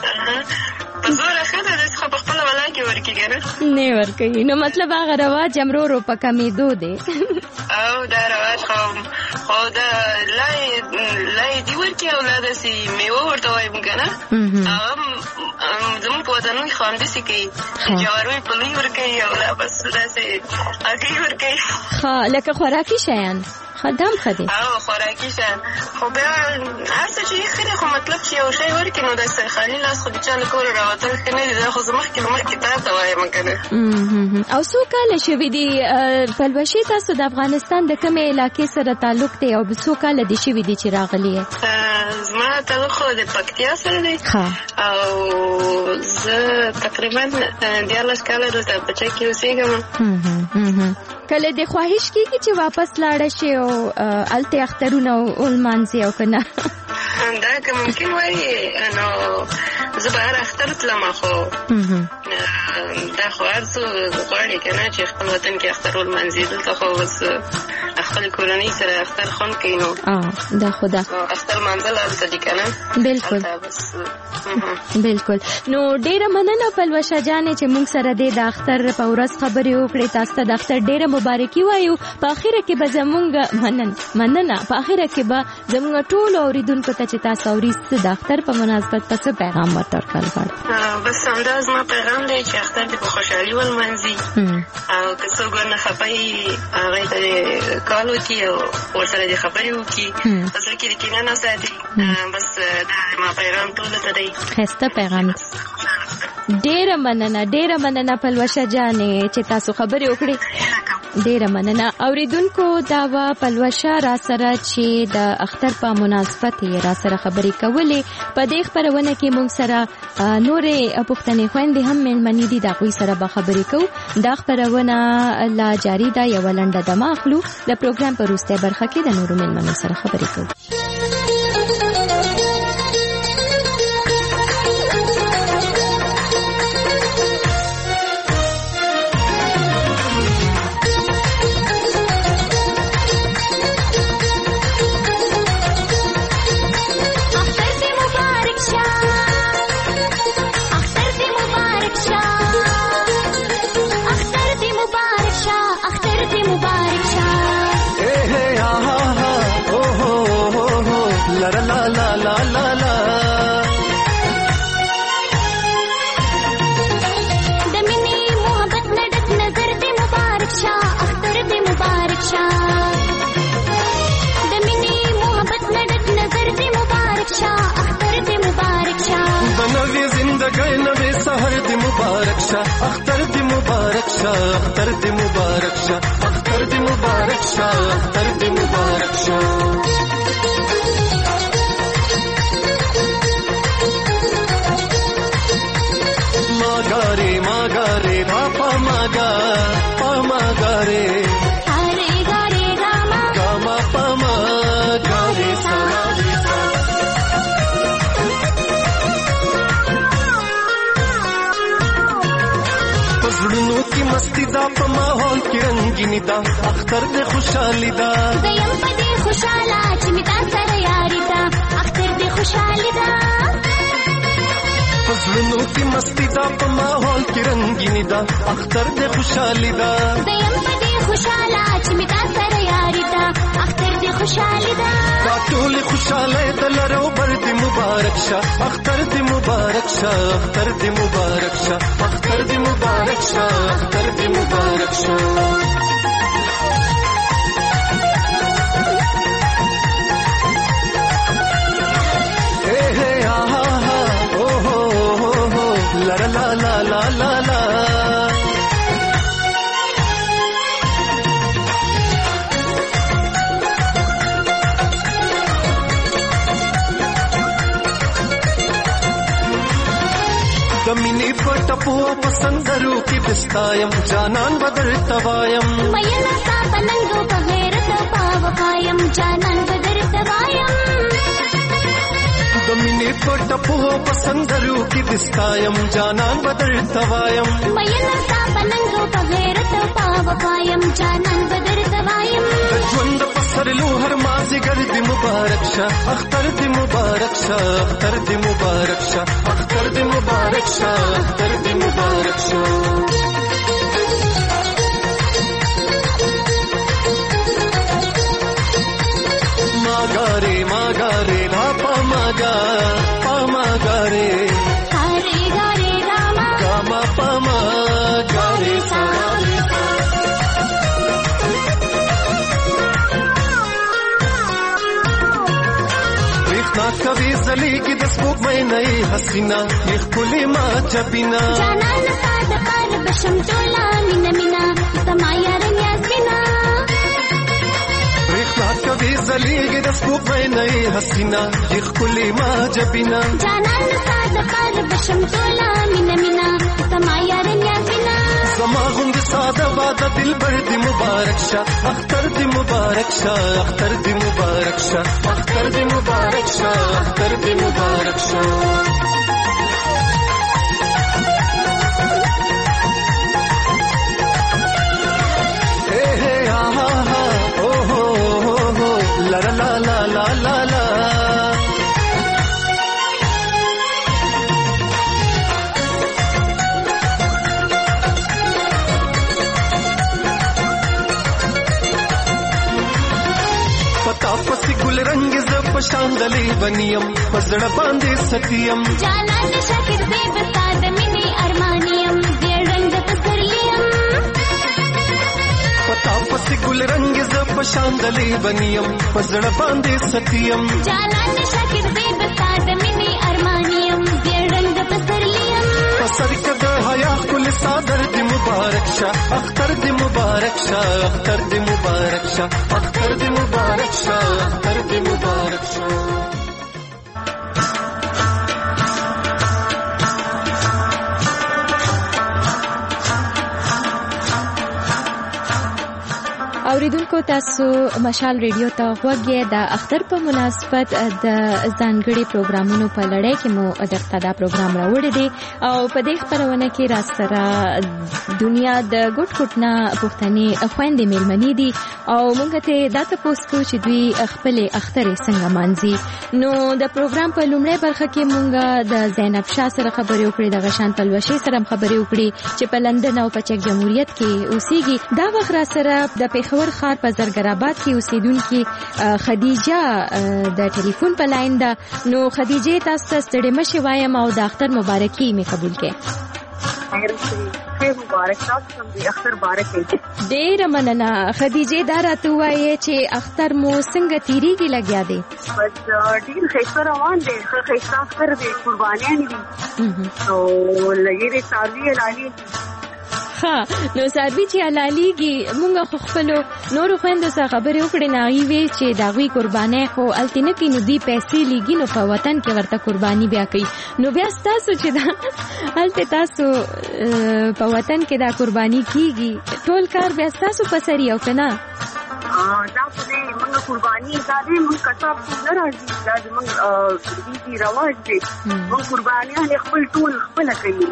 په زوره ښه ده داسې خو په خپله ولا کې ورکړي که نه نه ورکوي نو مطلب هغه رواج هم ورو ورو په کمېدو دی او دا رواج خو خو دا لا یې دي ورکړي او لا داسې میوه ورته وایم که نه او زمونږ په وطنونو کې خو همداسې کوي جواروي پلوي ورکوي او لا بس داسې هګۍ ورکوي. ښه لکه خوراکي شیان خدام خدي او خوراکي شیان خو بیا هر څه چې ښه دی خو مطلب چې یو شی ورکړي نو داسې خالي لاس خو د چا له کوره راوتل ښه نه دي دا خو زه مخکې له مخکې تا ته وایم که نه. او څو کاله شوي دي پلوشې تاسو د افغانستان د کومې علاقې سره تعلق دی او څو کاله دي شوي دي چې راغلي یې؟ زما تعلق خو د پکتیا سره دی او زه تقریبا دیارلس کاله دلته بچه کې اوسېږم. کله د خواهش کېږي چې واپس لاړه شي او هلته اخترونه ولمانځي او که نه؟ دا که ممکن وای نو زه به هر اختر تلم خو دا خو هر څو غواړي که نه چې خپل وطن کې اختر ولمانځي دلته خو بس خپل کورنۍ سره اختر خوند کوي نو دا خو ده اختر لمانځل هلته دي که نه بلکل بلکل. نو ډېره مننه پلوشه جانې چې موږ سره دې د اختر په ورځ خبرې وکړې تاسو ته د اختر ډېره مبارکي وایو په اخره کې به زمونږ منن مننه په اخره کې به زمونږ ټولو اورېدونکو ته چې تاسو اوري د اختر په مناسبت په څه پیغام ورته ورکول غواړئ؟ بس همدا زما پیغام دی چې اختر دې په خوشحالي ولمانځي او که څوک ورنه خفه وي هغې ته دې کال وکړي او ورسره دې خبرې وکړي په زړه کې دې کینه نه ساتي. بس دا زما پیغام ټولو ته دی. ښایسته پیغام. ډېره مننه ډېره مننه پلوشه جانې چې تاسو خبرې وکړې ډېره مننه. اورېدونکو دا وه پلوشه را سره چې د اختر په مناسبت یې را سره خبرې کولې. په دې خپرونه کې موږ سره نورې پښتنې خویندې هم مېلمنې دي د هغوی سره به خبرې کوو. دا خپرونه لا جاري ده یوه لنډه دمه اخلو د پروګرام په وروستۍ برخه کې د نورو مېلمنو سره خبرې کوو. اختر دی مبارک شا اختر دی مبارک شا اختر دی مبارک شا اختر دی مبارک شا ماگارے ماگارے پاپا ماگا پا ماگارے ارے گارے گاما گاما پا ماگارے سا زړونو کې مستی دا په ماحول کې رنگینی دا اختر دې خوشحالي دا زیم په دې خوشاله چې می تا سره یاري دا اختر دې خوشحالي دا زړونو کې مستی دا په ماحول کې رنگینی دا اختر دې خوشحالي دا زیم په دې خوشاله چې می تا سره یاري دا اختر دې خوشحالي دا دا ټول خوشاله د لرو بر دې مبارک شه اختر دې مبارک شه اختر دې مبارک شه اختر دې مبارک شه اختر دې مبارک شه اے ہے آ ټپو پسندرو کې دستایم جانان بدر توایم مېنا تا پننګو په غیرت پاو قایم جانان بدر توایم دمینه په ټپو پسندرو کې دستایم جانان بدر توایم مېنا تا پننګو په غیرت پاو قایم جانان بدر توایم ژوند پسرلو هر مازیګر دې مبارک شه اختر دې مبارک شه اختر دې مبارک شه اختر دې مبارک شه اختر دې مبارک شه ماګاره ماګاره لا پماګا پماګاره هاري ګاره راما راما پماګاره ساري کوي زلیږي د سپوږمۍ نه حسینا یخ کلی ما جبینا جانان ساده پر بشم ټولا مینا مینا سما یار یاسینا رخنا کوي زلیږي د سپوږمۍ نه حسینا یخ کلی ما جبینا جانان ساده پر بشم ټولا مینا مینا سما یار یاسینا سما غوند ساده واده دلبر دې مبارک شه اختر دې مبارک شه اختر دې مبارک شه اختر دې مبارک شه اختر دې مبارک شه اے اے ها ها او هو هو لا لا لا لا لا لا پسی ګل رنگ ز پشاندلې بنیم پزړه باندې ستیم جانان شاکر دې بساد منی ارمانیم دې رنگ پسرلیم پتا پسی ګل رنگ ز پشاندلې بنیم پزړه باندې ستیم جانان شاکر دې بساد منی ارمانیم دې رنگ پسرلیم پسر کده حیا کل صادر دې مبارک شه اختر دې مبارک شه اختر دې مبارک شه اختر دې مبارک شه اختر دې مبارک شه اوریدونکو تاسو مشال ریډیو ته غوږی د اختر په مناسبت د ځانګړي پروګرامونو په لړۍ کې مو دغه دا پروګرام راوړی دی او په دې خبرونه کې را سره دنیا د ګډ ګډنا پښتني خويندې مېلمنې دي او موږ ته دا تاسو کو چې دوی خپل اختر څنګه مانځي نو د پروګرام په لومړۍ برخه کې موږ د زینب شاه سره خبرې وکړې د غشان پلوشي سره خبرې وکړې چې په لندن او په چک جمهوریت کې اوسېږي دا وخت را سره د پیښور خار په زرګرآباد کې اوسېدونکې خدیجه د ټلیفون په لاین ده نو خدیجه تاسو ته ستړي مشه وایم او د اختر مبارکي می قبول کړئ مبارک تاسو هم د اختر مبارک ډېر مننه خدیجه دا راته وایي چې اختر مو څنګه تیریږي لګیا دی بس ډېر ښه روان دی ښه اختر دی قربانیان دي او لګي دي ساروي لالي ها نو ساروي چې حلاليږي مونږ خو خپل نور خويند سره خبرې وکړې ناغي وی چې داغوي قرباني خو التنه کې نو دی پیسې لګي نو په وطن کې ورته قرباني بیا کوي نو بیا تاسو چې دا الته تاسو په وطن کې دا قرباني کیږي ټول کار بیا تاسو په سری او کنه دا په دې موږ قرباني زادي موږ کتاب نه راځي دا موږ دې رواج دي موږ قرباني خپل ټول خپل کوي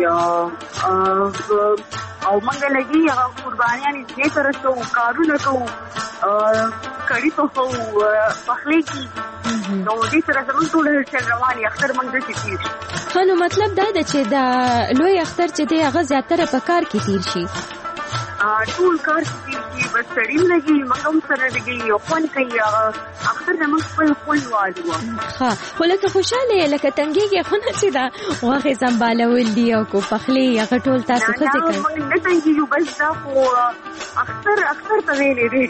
او موږ لګي هغه قربانيان دې سره څو کارونه کوو کړي ته خو پخلي کی نو دې سره زموږ ټول څه رواني اختر موږ دې تیر خو نو مطلب دا دی چې دا لوی اختر چې دی هغه زیاتره په کار کې تیر شي ټول کار کې بس سړیم لګي موږ هم سره لګي او خپل کوي اختر موږ خپل خپل والو ها ولکه خوشاله لکه تنګيږي خو نه چې دا واغې زمبالول دی او کو پخلي هغه ټول تاسو څه کوي موږ نه تنګيږو بس دا خو اختر اختر ته ویلې دي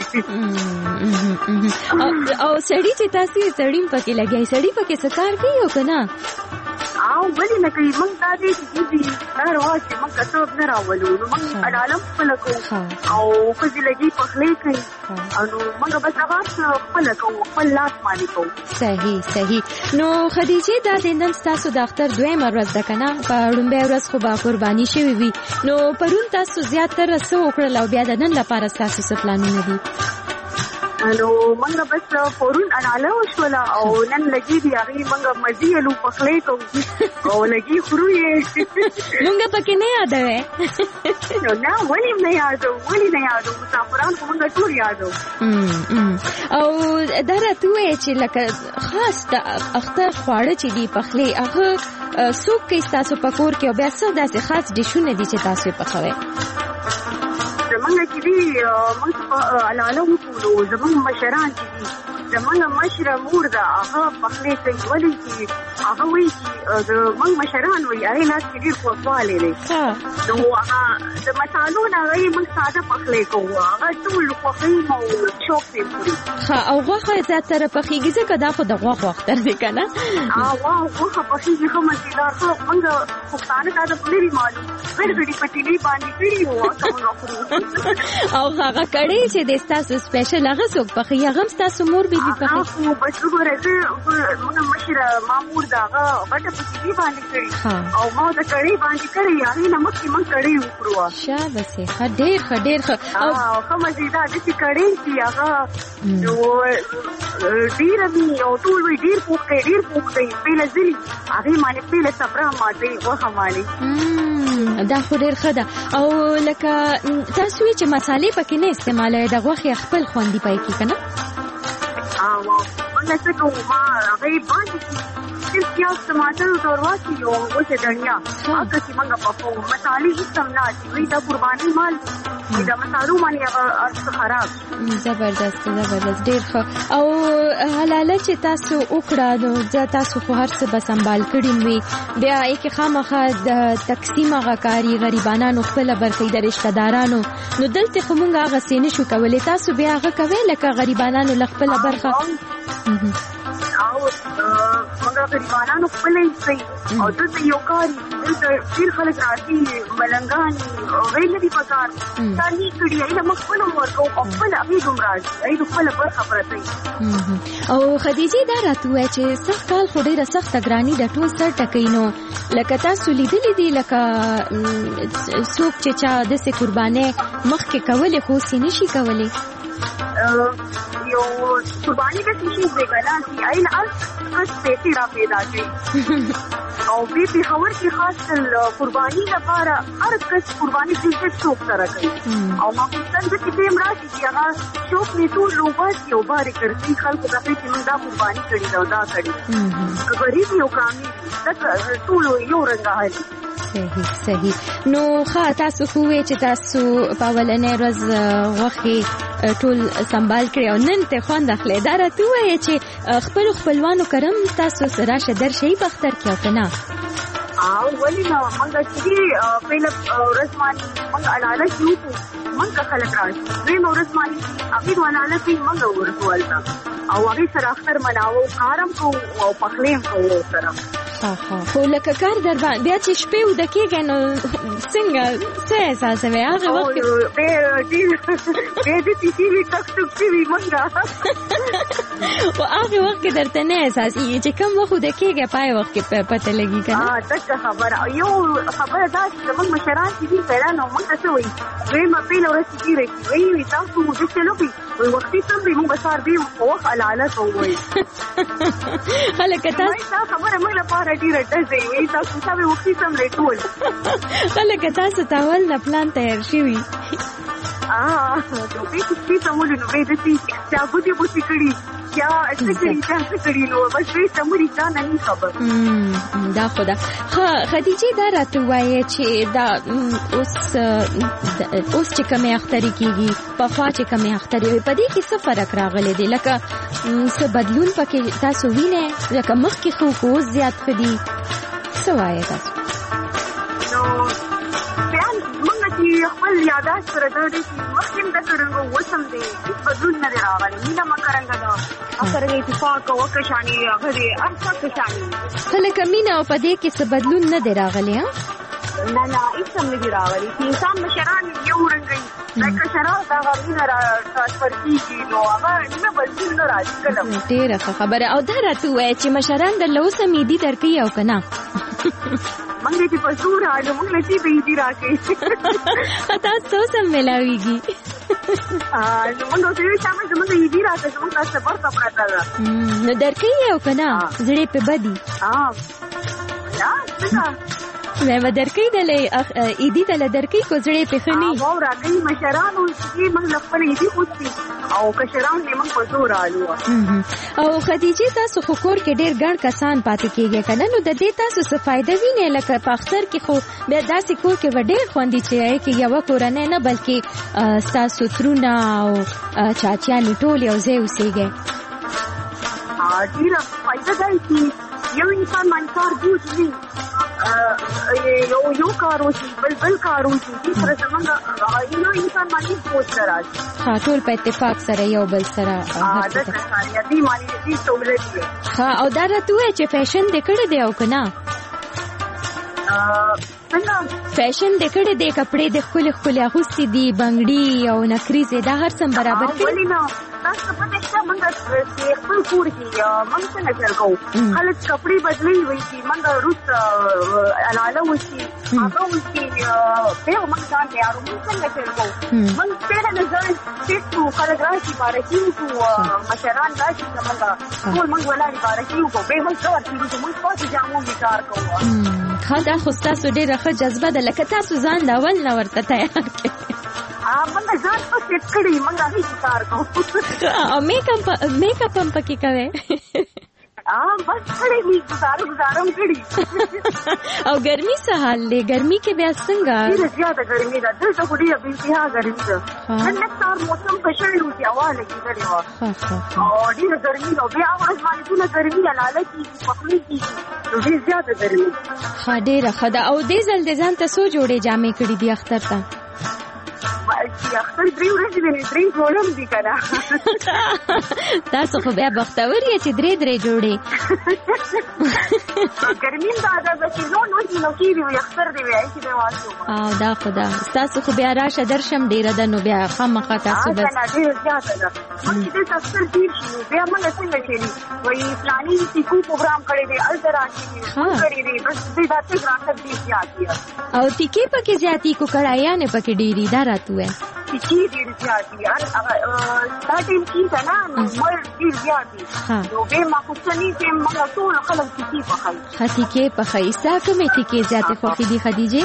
او سړی چې تاسو سړیم پکې لګي سړی پکې سکار کوي او کنه ا او ولې نه کوي موږ دا دې چې دې نه راوځي موږ کتاب نه راولو نو موږ علالم خپل کوو او فضیلتي پخلی کوي نو موږ بس هغه خپل کوو خپل لاس باندې کوو. صحیح صحیح. نو خدیجه دا د نن تاسو د اختر دویمه ورځ ده کنه په لومړۍ ورځ خو به قرباني شوي وي نو پرون تاسو زیاتره څه وکړل او بیا د نن لپاره ستاسو څه پلانونه دي؟ نو موږ بس پرون اناله وشوله او نن لګي دي هغه موږ مزي لو پخلی کوو او لګي خورو یې موږ پکې نه یادوي نو نه ولې نه یادو ولې نه یادو مسافران موږ ټول یادو. او دا راته وایي چې لکه خاص د اختر خواړه چې دی پخلی هغه څوک کوي تاسو په کور کې او بیا څه داسې خاص ډیشونه دي چې تاسو یې پخوئ؟ زمونږ چې دي موږ په علاله وکړو زمونږ مشران چې دي زمونږ مشره مور ده هغه پخلی کوي ولې چې هغه وایي چې زمونږ مشران وایي هغې لاس کې ډېر خوږوالی دی نو هغه د مسالو نه هغه موږ ساده پخلی کوو هغه ټول خوښوي او شوق پرې خوري. ښه او غوښه زیاتره پخېږي ځکه دا خو د غوښو اختر دی که نه؟ غوښه پخېږي ښه مزېدار ښه موږ پښتانه تا ته نه وي معلوم غړ غړي په تیلې باندې کړي وو هغه موږ خورو. او هغه کړی چې د ستاسو سپیشل هغه څوک پخوي هغه هم ستاسو مور بېبي پخوي؟ هغه بس وګوره زه موږ مشره ما مور ده هغه غټه په تیلې باندې کړي او ما د کړی باندې کړی هغې نه مخکې موږ کړی وکړو. شاباس یې ښه ډېر ښه ډېر ښه او ښه مزېدار داسې کړی چې هغه ډېره وي او ټول وایي ډېر پوخ دی ډېر پوخ دی پیله ځلي هغې باندې پیله صفرا ماتوي غوښه باندې دا خو ډېر ښه ده. او لکه تاسو وایي چې مسالې پکې نه استعمالوئ د غوښې خپل خوندي پای کې که نه؟ موږ څه کوو ما هغې باندې صرف پیاز ټماټر ور واچوي او وچه دڼیا هغه چې موږ پخوو مسالې هېڅ هم نه اچوي دا قرباني مال د مسالو باندې هغه خراب. زبردست زبردست ډېر ښه. او حلاله چې تاسو وکړه نو تاسو خو هر څه به سنبال کړي وي بیا یې کې خامخا د تقسیم هغه کاري غریبانانو خپله برخې د رشته دارانو نو دلته خو موږ هغسې نه شو کولی تاسو بیا هغه کوئ لکه غریبانانو له خپله برخه؟ او موږ غریبانانو خپله ایسئ او دلته یو کار دلته ډېر خلک راځي ملنګان هغوی نه دي په کار تا نه کړي هغې له موږ خپله هم ورکوو او خپله هغې هم راځي هغې د خپله برخه پرته وي. او خدیجې دا راته ووایه چې سږ کال خو ډېره سخته ګراني د ټول سر ټکوي نو لکه تاسو لیدلي دي لکه څوک چې چا داسې قربانۍ مخکې کولې خو اوس یې نه شي کولی یو قرباني داسې شي دی که نه چې هغې نه هر کس پیسې را پیدا کوي او بې پېښور کې خاص قرباني لپاره هر کس قرباني دلته شوق سره کوي او ماخصوصا داسې ټایم راشي چې هغه شوق یې ټول روباسي او بارې ګرځي خلکو ته ښایي چې موږ دا قرباني کړې ده او دا کړې که غریب وي او که امیر وي ځکه ټول یو رنګه حال صحیح صحیح. نو ښه تاسو خو وایئ چې تاسو په اولنۍ ورځ غوښې ټول سنبال کړي او نن ته خوند اخلئ دا راته ووایئ چې خپلو خپلوانو کرم تاسو راشه درشئ په اختر کې او که نه؟ او ولې نه موږ چې دي پهله ورځ باندې موږ علاله چې وکړو موږ خلک راشي دویمه ورځ باندې هغې نو علاله کوي موږ ورځو هلته او هغې سره اختر مناوو کار هم کوو او پخلی هم کوو سره. خو لکه کار در باندې بیا چې شپې وده کېږئ نو څنګه څه احساسوئ هغه وخت کې؟ ډېر داسې شوي ټک ټک شوي موږ خو هغې وخت کې درته نه احساسېږي چې کوم وخت وده کېږئ په هغې وخت کې پته لګي که نه؟ داسې خبره یو خبره دا چې زموږ مشران چې دي پیدا نو موږ ته څه وایي دویمه بېله ورځ چې ډېره کړي وایي تاسو داسې نه کوئ وایي وختي سمري موږ به سهار بې په وخت علاله کوو وایي خلکه تاسو دا خبره موږ لپاره ډېره ډزې وایي تاسو سمې وختي سمري ټول خلکه تاسو ته اول نه پلان تیار شوي نو بې کښتي سمولو نو بې داسې چا ګوتې بوتې کړي چا څه کړي چا څه کړي نو بس بې سمولي چا نه ني خبر. دا خو ده. ښه خدیجې دا راته ووایې چې دا اوس اوس چې کومې اخترې کېږي پخوا چې کومې اخترې وي په دې کې څه فرق راغلی دی لکه څه بدلون پکې تاسو وینئ لکه مخکې ښه که اوس زیات ښه دي څه وایې تاسو؟ نو بیان موږ چې خپل یاداش سره دا دی چې مخکې د څرنګه وسم دی هیڅ بدلون نه دی راغلی مینه مکرنګه ده سره اتفاق او کشانی هغه دی ارڅه کشانی هلکه مینه او په دې کې څه بدلون نه دی راغلی ها نه نه هیڅ هم نه دی راغلی چې انسان مشران یو رنګ لکه شراب دا غوښنه را ټرانسفر کیږي نو هغه نه بدلون نه راځي کله ډېره ښه خبره او دا راته ووایه چې مشران درله اوس هم عیدي درکوي او که نه موږ چې په زور راغلو موږ له چې به عیدي راکوي تاسو اوس هم میلاویږي نو موږ اوس یو شامل زموږ عیدي راکوي زموږ تاسو سفر ته پرته ده نو درکوي او که نه زړې پې بدي یا څنګه مې به درکوي دله عیدي دله درکوي کو زړې پې ښه نه او راکوي مشران اوس چې موږ له خپل عیدي خوشي او کشران دې موږ په زور رالو او خدیجې تاسو خو کور کې ډېر ګڼ کسان پاتې کېږي که نه نو د دې تاسو څه فایده وینئ لکه په اختر کې خو بیا داسې کور کې به ډېر خوندي چې هغې کې یوه کورنۍ نه بلکې ستاسو ترونه او چاچیانې ټول یو ځای اوسېږئ ډېره فایده دی چې یو انسان باندې کار بوج وي یو یو کار وشي بل بل کار وشي چې سره زمونږ یو انسان باندې بوج نه راځي ها ټول په اتفاق سره یو بل سره داسې دې معنی دې سهولت دی ها او دا راته ووایه چې فیشن دې کړی دی او که نه څنګه فیشن دې کړی دی کپړې دې ښکلې ښکلې اغوستې دي بنګړي او نکریزې دا هر څه برابر کړي ولې نه تاسو پته شته موږ چې خپل کور کې موږ څنګه چل کوو خلک کپړې بدلوي وایي چې موږ روس الاله وشي هغه وشي بیا موږ ځان تیارو موږ څنګه چل کوو موږ پیدا نه ځان چې خلک راشي بارکي وکړو مشران راشي موږ ټول موږ ولاړې بارکي وکړو بیا موږ څه ورکړو چې موږ پاتې جامو کې کار کوو ښه دا خو ستاسو ډېره ښه جذبه ده لکه تاسو ځان د اول نه ورته تیار کړئ موږ ځان په سیټ کړي موږ هغې کار کوو او میک اپ هم پکې کوئ بس کړی وي گزاره گزاره هم کړي او ګرمي څه حال دی ګرمي کې بیا څنګه ډېره زیاته ګرمي ده دلته خو ډېره بېانتها ګرمي ده نن لږ سهار موسم ښه شوی و چې هوا لګېدلې وه او ډېره ګرمي ده او بیا هغه ورځ باندې ټوله ګرمي الاله کېږي پخلی کېږي نو ډېر زیاته ګرمي ښه ډېره ښه ده او دې ځل دې ځان ته څو جوړې جامې کړي دي اختر ته چې اختر درې ورځې دی درې جوړې هم دي که نه تاسو خو بیا بختور یې چې درې درې جوړې ګرمي هم دا ده چې لون وشي نو کېږي وي اختر دی وي هسې دی واچوم او دا خو ده ستاسو خو بیا راشه درشم ډېره ده نو بیا خامخا تاسو بس ډېره زیاته ده موږ چې دلته اختر تېر شي نو بیا موږ څنګه کېږي وایي فلاني ټیکو پروګرام کړی دی هلته راشي کړی دی بس دوی دا څه ګرانټر ډېر زیات دي او ټیکې پکې زیاتې کو کړایانې پکې ډېرې دا راته ووایه ټیکې ډېرې زیات دي دا ټایم کې که نه نو مړ ډېر زیات دي نو بیا ماخوستني کې موږ ټول خلک ټیکې پخوي ښه ټیکې پخوي ستا کومې ټیکې زیاتې خوښې دي خدیجې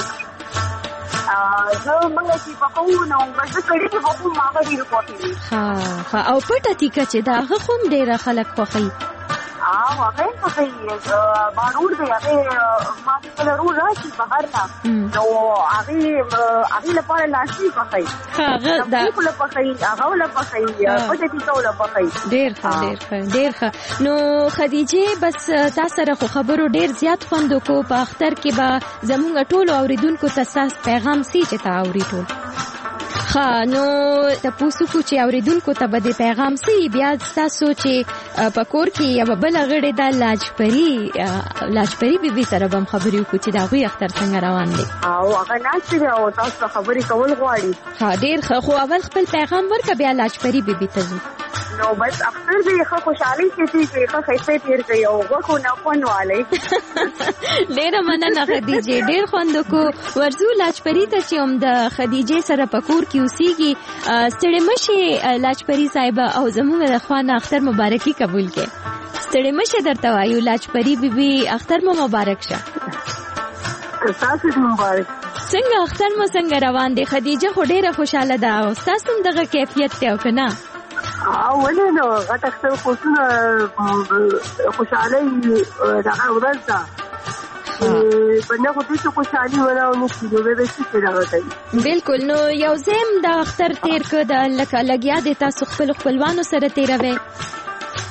زه موږ چې پخوو نو بس زه کړي چې پخوم هغه ډېرې خوښې دي ښه ښه او پټه ټیکه چې ده هغه خو هم ډېره خلک خوښوي هغه هم خوښوي باروړ دی هغې ما چې کله رول راشي بهر نه نو هغې هغې لپاره لاسي پخوي ټیکو له پخوي هغه له پخوي پټه ټیکه له پخوي ډېر ښه ډېر ښه ډېر ښه نو خدیجې بس تا سره خو خبرو ډېر زیات خوند وکړو په اختر کې به زموږ ټولو اورېدونکو ته ستاسو پیغام سي چې تا اوري ټول ښه نو تپوس وکړو چې اورېدونکو ته به دې پیغام سي بیا ستاسو چې په کور کې یوه بله غړې ده لاجپري لاجپري بیبي سره به هم خبرې وکړو چې د هغوی اختر څنګه روان دی او هغه ناستې دی او تاسو ته خبرې کول غواړي ښه ډېر ښه خو اول خپل پیغام ورکړه بیا لاجپري بیبي ته ځو نو بس اختر دی ښه خوشحالۍ چې چې ښه ښایسته تېر کړي او غوښو نه خوند والی ډېره مننه خدیجې ډېر خوند وکړو ورځو لاجپري ته چې هم د خدیجې سره په کور کې اوسېږي ستړې مه شې لاجپري صاحبه او زموږ د خوا نه اختر مبارکي قبول کړې ستړې مه شې درته وایو لاجپري بیبي اختر مو مبارک شه ستاسو مبارک څنګه اختر مو څنګه روان دی خدیجه خو ډېره خوشحاله ده او ستاسو هم دغه کیفیت دی او که نه ولې نو غټ اختر خوشونه خوشحالۍ دغه ورځ ده بنده خو دې څه خوشحالي ونه او نشي نو بیا به څه چې دغه کوي بلکل نو یو ځای هم د اختر تېر که د لکه لګیا دی تاسو خپلو خپلوانو سره تېروئ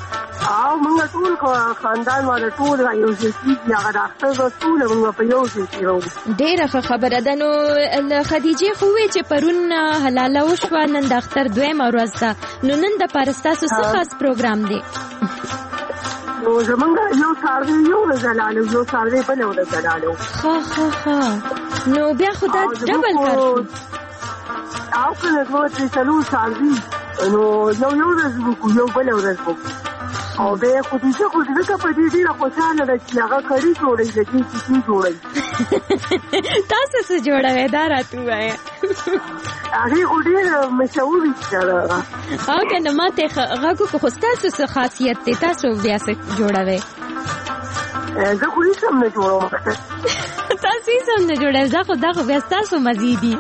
او موږ ټول خاندان والا ټول یو ځای کېږي هغه د اختر ورځ ټول موږ په یو ځای کې راوړو. ډېره ښه خبره ده. نو خدیجې خو وویل چې پرون حلاله وشوه، نن د اختر دویمه ورځ ده، نو نن دپاره ستاسو څه خاص پروګرام دی؟ نو زمونږ یو څاروی یو ورځ حلالو، یو څاروی بله ورځ حلالو. ښه ښه ښه نو بیا خو دا ډبل کار شو. او که نه زموږ درې څلور څاروي نو یو یو ورځ وکړو، یو بله ورځ وکړو. او بیا خدیجه خو ځکه په دې ډېره خوشحاله ده چې هغه کړي جوړوي، د دې کیسې جوړوي. تاسو څه جوړوئ دا راته ووایه. هغې خو ډېره مشهورې کیسه ده. او که نه ما ته غږ وکړو، خو ستاسو څه خاصیت دی؟ تاسو بیا څه جوړوئ؟ زه خو هېڅ هم نه جوړوم. تاسو هېڅ هم نه جوړوئ؟ زه خو دا خو بیا ستاسو مزې دي.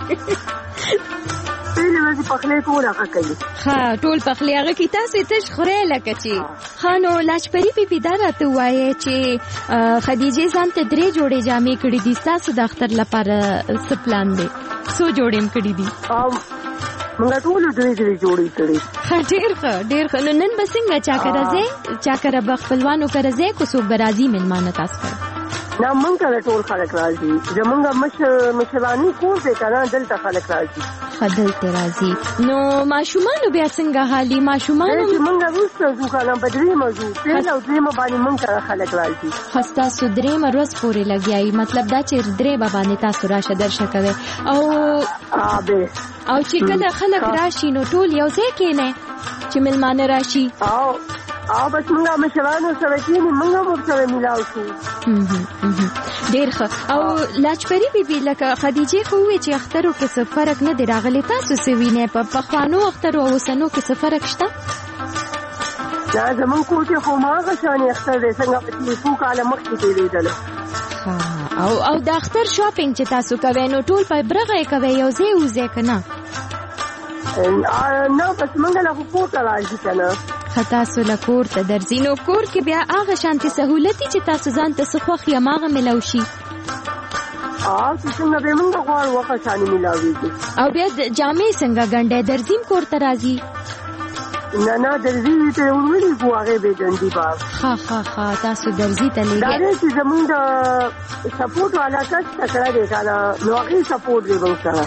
ټول ورځې پخلی ټول هغه کوي. ښه ټول پخلی هغه کوي، تاسو یې تش خورئ لکه چې. ښه نو لاجپري بیبي دا راته ووایه چې خدیجې ځان ته درې جوړې جامې کړي دي، ستاسو د اختر لپاره څه پلان دی؟ څو جوړې م کړي دي؟ موږ ټولو درې درې جوړې کړي. ښه ډېر ښه ډېر ښه. نو نن به څنګه چا کره ځئ؟ چا کره به خپلوانو کره ځئ که څوک به راځي مېلمانه تاسو کره؟ نه موږ کره ټول خلک راځي، زمونږ مشراني کور دی که نه، دلته خلک راځي. ښه دلته راځي. نو ماشومانو بیا څنګه حال دي؟ ماشومانو چې موږ وروسته ځو که نه، په درېیمه ځو، پیل او درېیمه باندې موږ کره خلک راځي. ښه ستاسو درېیمه ورځ پورې لګیایي، مطلب دا چې درېیمه باندې تاسو راشه درشه کوئ. او او چې کله خلک راشي نو ټول یو ځای کېنئ چې مېلمانه راشي. او او بس موږ مشرانو سره کېني، موږ هم ورسره میلاو شو. ډېر ښه. او لاجپري بیبي لکه خدیجې خو وویل چې اخترو کې څه فرق نه دی راغلی، تاسو څه وینئ؟ په پخوانو اخترو او اوسنو کې څه فرق شته؟ نه زمونږ کور کې خو هماغه شانې اختر دی څنګه چې څو کاله مخکې تېرېدله. او او د اختر شاپینګ چې تاسو کوئ نو ټول په برغه یې کوئ، یو ځای وځئ که نه؟ نه بس موږ له خو کور ته راځي که نه. ښه تاسو له کور ته درځي. نو کور کې بیا هغه شانتې سهولت دي چې تاسو ځان ته څه خوښ یم هغه میلاو شي؟ او چې څنګه به موږ غواړو هغه شانې میلاوېږي. او بیا جامې څنګه ګنډئ؟ درځي م کور ته راځي؟ نه نه درځي ته ورولېږو، هغې به ګنډي به. ښه ښه ښه تاسو درځي ته لېږئ. دا دی چې زمونږ د سپورټ والا کس تکړه دی که نه، نو هغې سپورټ دی موږ سره.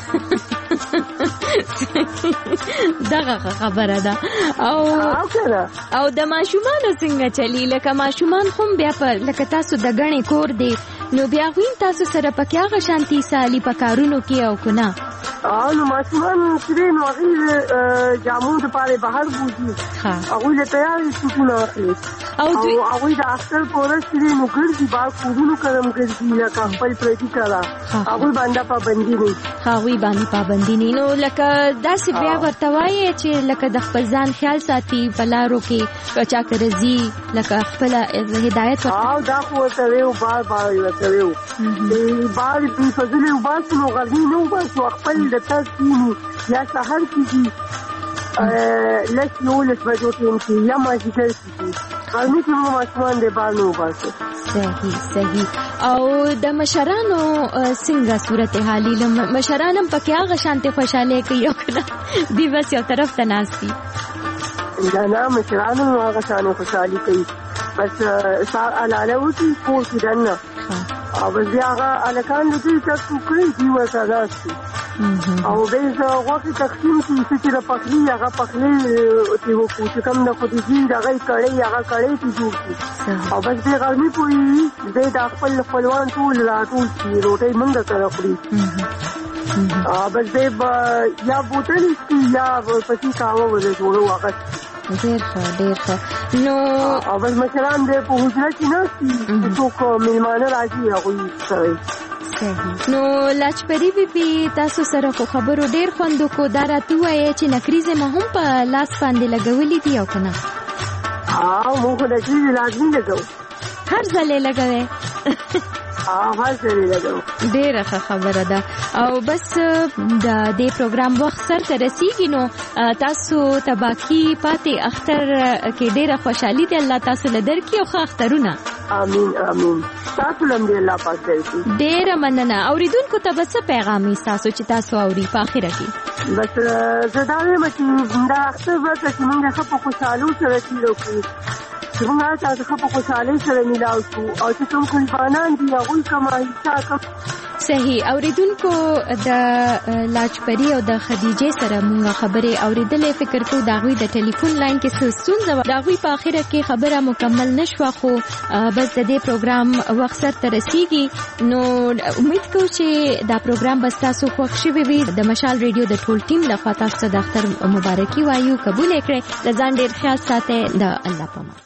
دغه خبره ده. او او د ماشومانو څنګه چلی؟ لکه ماشومان خو بیا په لکه تاسو د ګڼې کور دی نو بیا خو تاسو سره پکې هغه شانتي سالي په کارونو کې او که نه؟ او نو ماشومان چې دی نو هغوی جامو دپاره بهر بوځي، هغوی له تیارې سوټونه اخلي او هغوی د اختر په ورځ چې دی نو ګرځي بهر کورونو کره م ګرځي لکه خپل پردي کره، هغوی باندې پابندي نه هغوی باندې پابندي نه. نو لکه داسې بیا ورته وایې چې لکه د خپل ځان خیال ساتي په لارو کې چا کره ځي لکه خپله هدایت ورته. او دا خو ورته ویو بار بار یې ورته ویو بار بې فضلې وباسو نو غرمې نه وباسو، خپل د تګ کېني یا سهار کېږي لس یولس بجو ټیم کې یا مازدیګر کېږي، غرمې کې مو ماشومان دی بار نه وباسو. صحیح صحیح. او د مشرانو څنګه صورت حالي؟ مشران هم پکې هغه شانتې خوشحالۍ کوي او که نه دوی بس یو طرف ته ناست دي؟ نه نه مشران هم هغه شانې خوشحالي کوي، بس حلاله وکړي کور کې دننه او بس بیا هغه هلکان د دوی تک وکړي دوی ورته ناست دي. او بیا د غوښې تقسیم کړي څه چې د پخلي هغه پخلی ترې وکړو، چې کوم د خدیجې د هغې کړۍ هغه کړۍ ترې جوړ کړي او بس بیا غرمې پورې دی د خپل خپلوان ټول راټول کړي، روټۍ موږ سره خوري. بس دی به یا بوتل څکي یا پسې کاوه ورته جوړو هغه. ډېر ښه ډېر ښه. نو او بس مشران دی په حجره کې ناست دي چې څوک مېلمانه راځي هغوی کوي. نو لاجپري بیبي تاسو سره خو خبرو ډېر خوند وکړو، دا راته ووایئ چې نکریزې مو هم په لاس باندې لګولي دي او که نه؟ او موږ خو نکریزې لازمي لګوو، هر ځل یې لګوئ؟ ډېره ښه خبره ده. او بس د دې پروګرام وخت سر ته رسیږي نو تاسو ته باقي پاتې اختر کې ډېره خوشحالي دی، الله تاسو له درکړي او ښه اخترونه. امین امین. تاسو هم دې الله پاک درکړي. ډېره مننه. اورېدونکو ته به څه پیغام وي ستاسو چې تاسو اوري په اخره کې؟ بس زه دا وایم چې دا اختر ورځ چې موږ ښه په خوشحالو سره تېره کړو چې موږ تاسو په خوشحالۍ سره ملاو شو او چې کوم قربانان دي هغوی کومه حصه کوم. صحیح. اوریدونکو د لاجپری او د خدیجه سره موږ خبرې اوریدلې. فکر کوم دا غوي د ټلیفون لاین کې څه ستونزه دا غوي په اخره کې خبره مکمل نشوه خو بس د دې پروګرام وخت سره ترسيږي. نو امید کوم چې دا پروګرام بس تاسو خوښ شوي وي. د مشال ریډیو د ټول ټیم لخوا تاسو ته د اختر مبارکي وایو. قبول کړئ. د ځان ډیر خیال ساتئ. د الله پامان.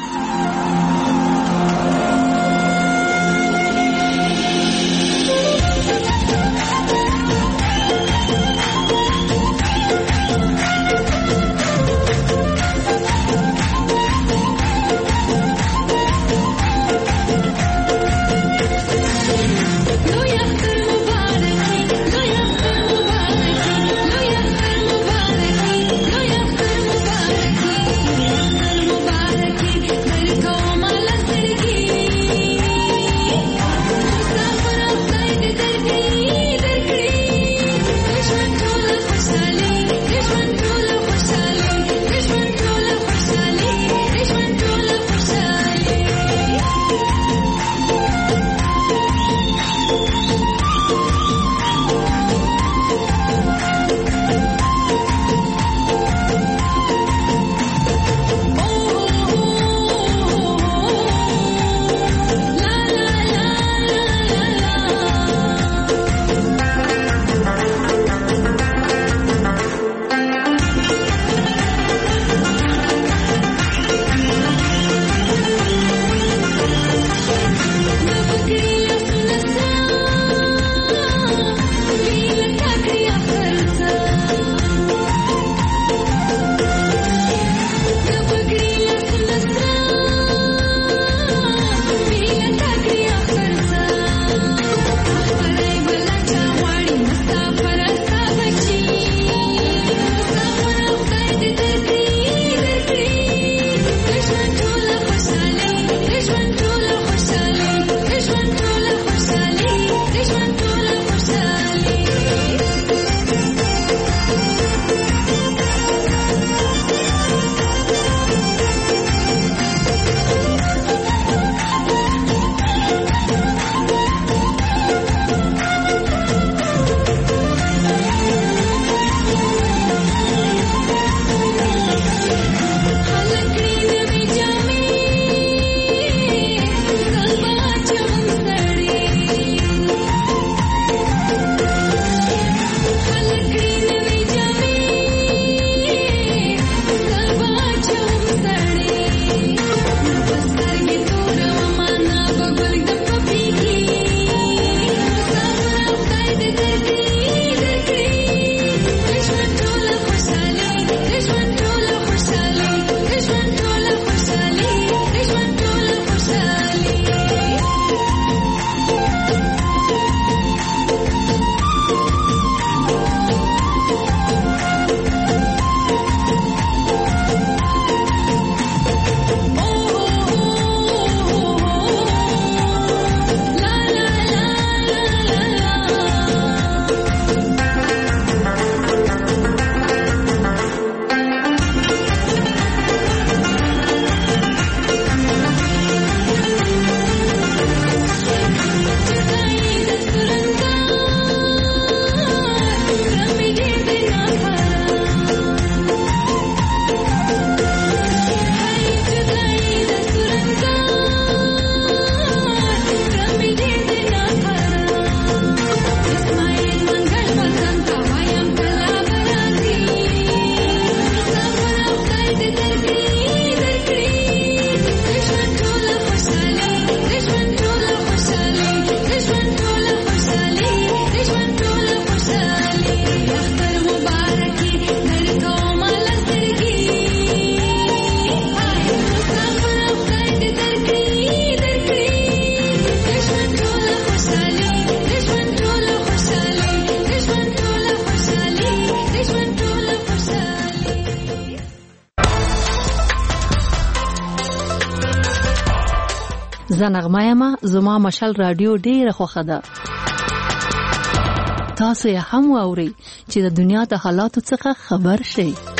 زنغمه یم زما مشال رادیو ډیره خوښه ده. تاسو یې هم واورئ چې د دنیا د حالاتو څخه خبر شئ.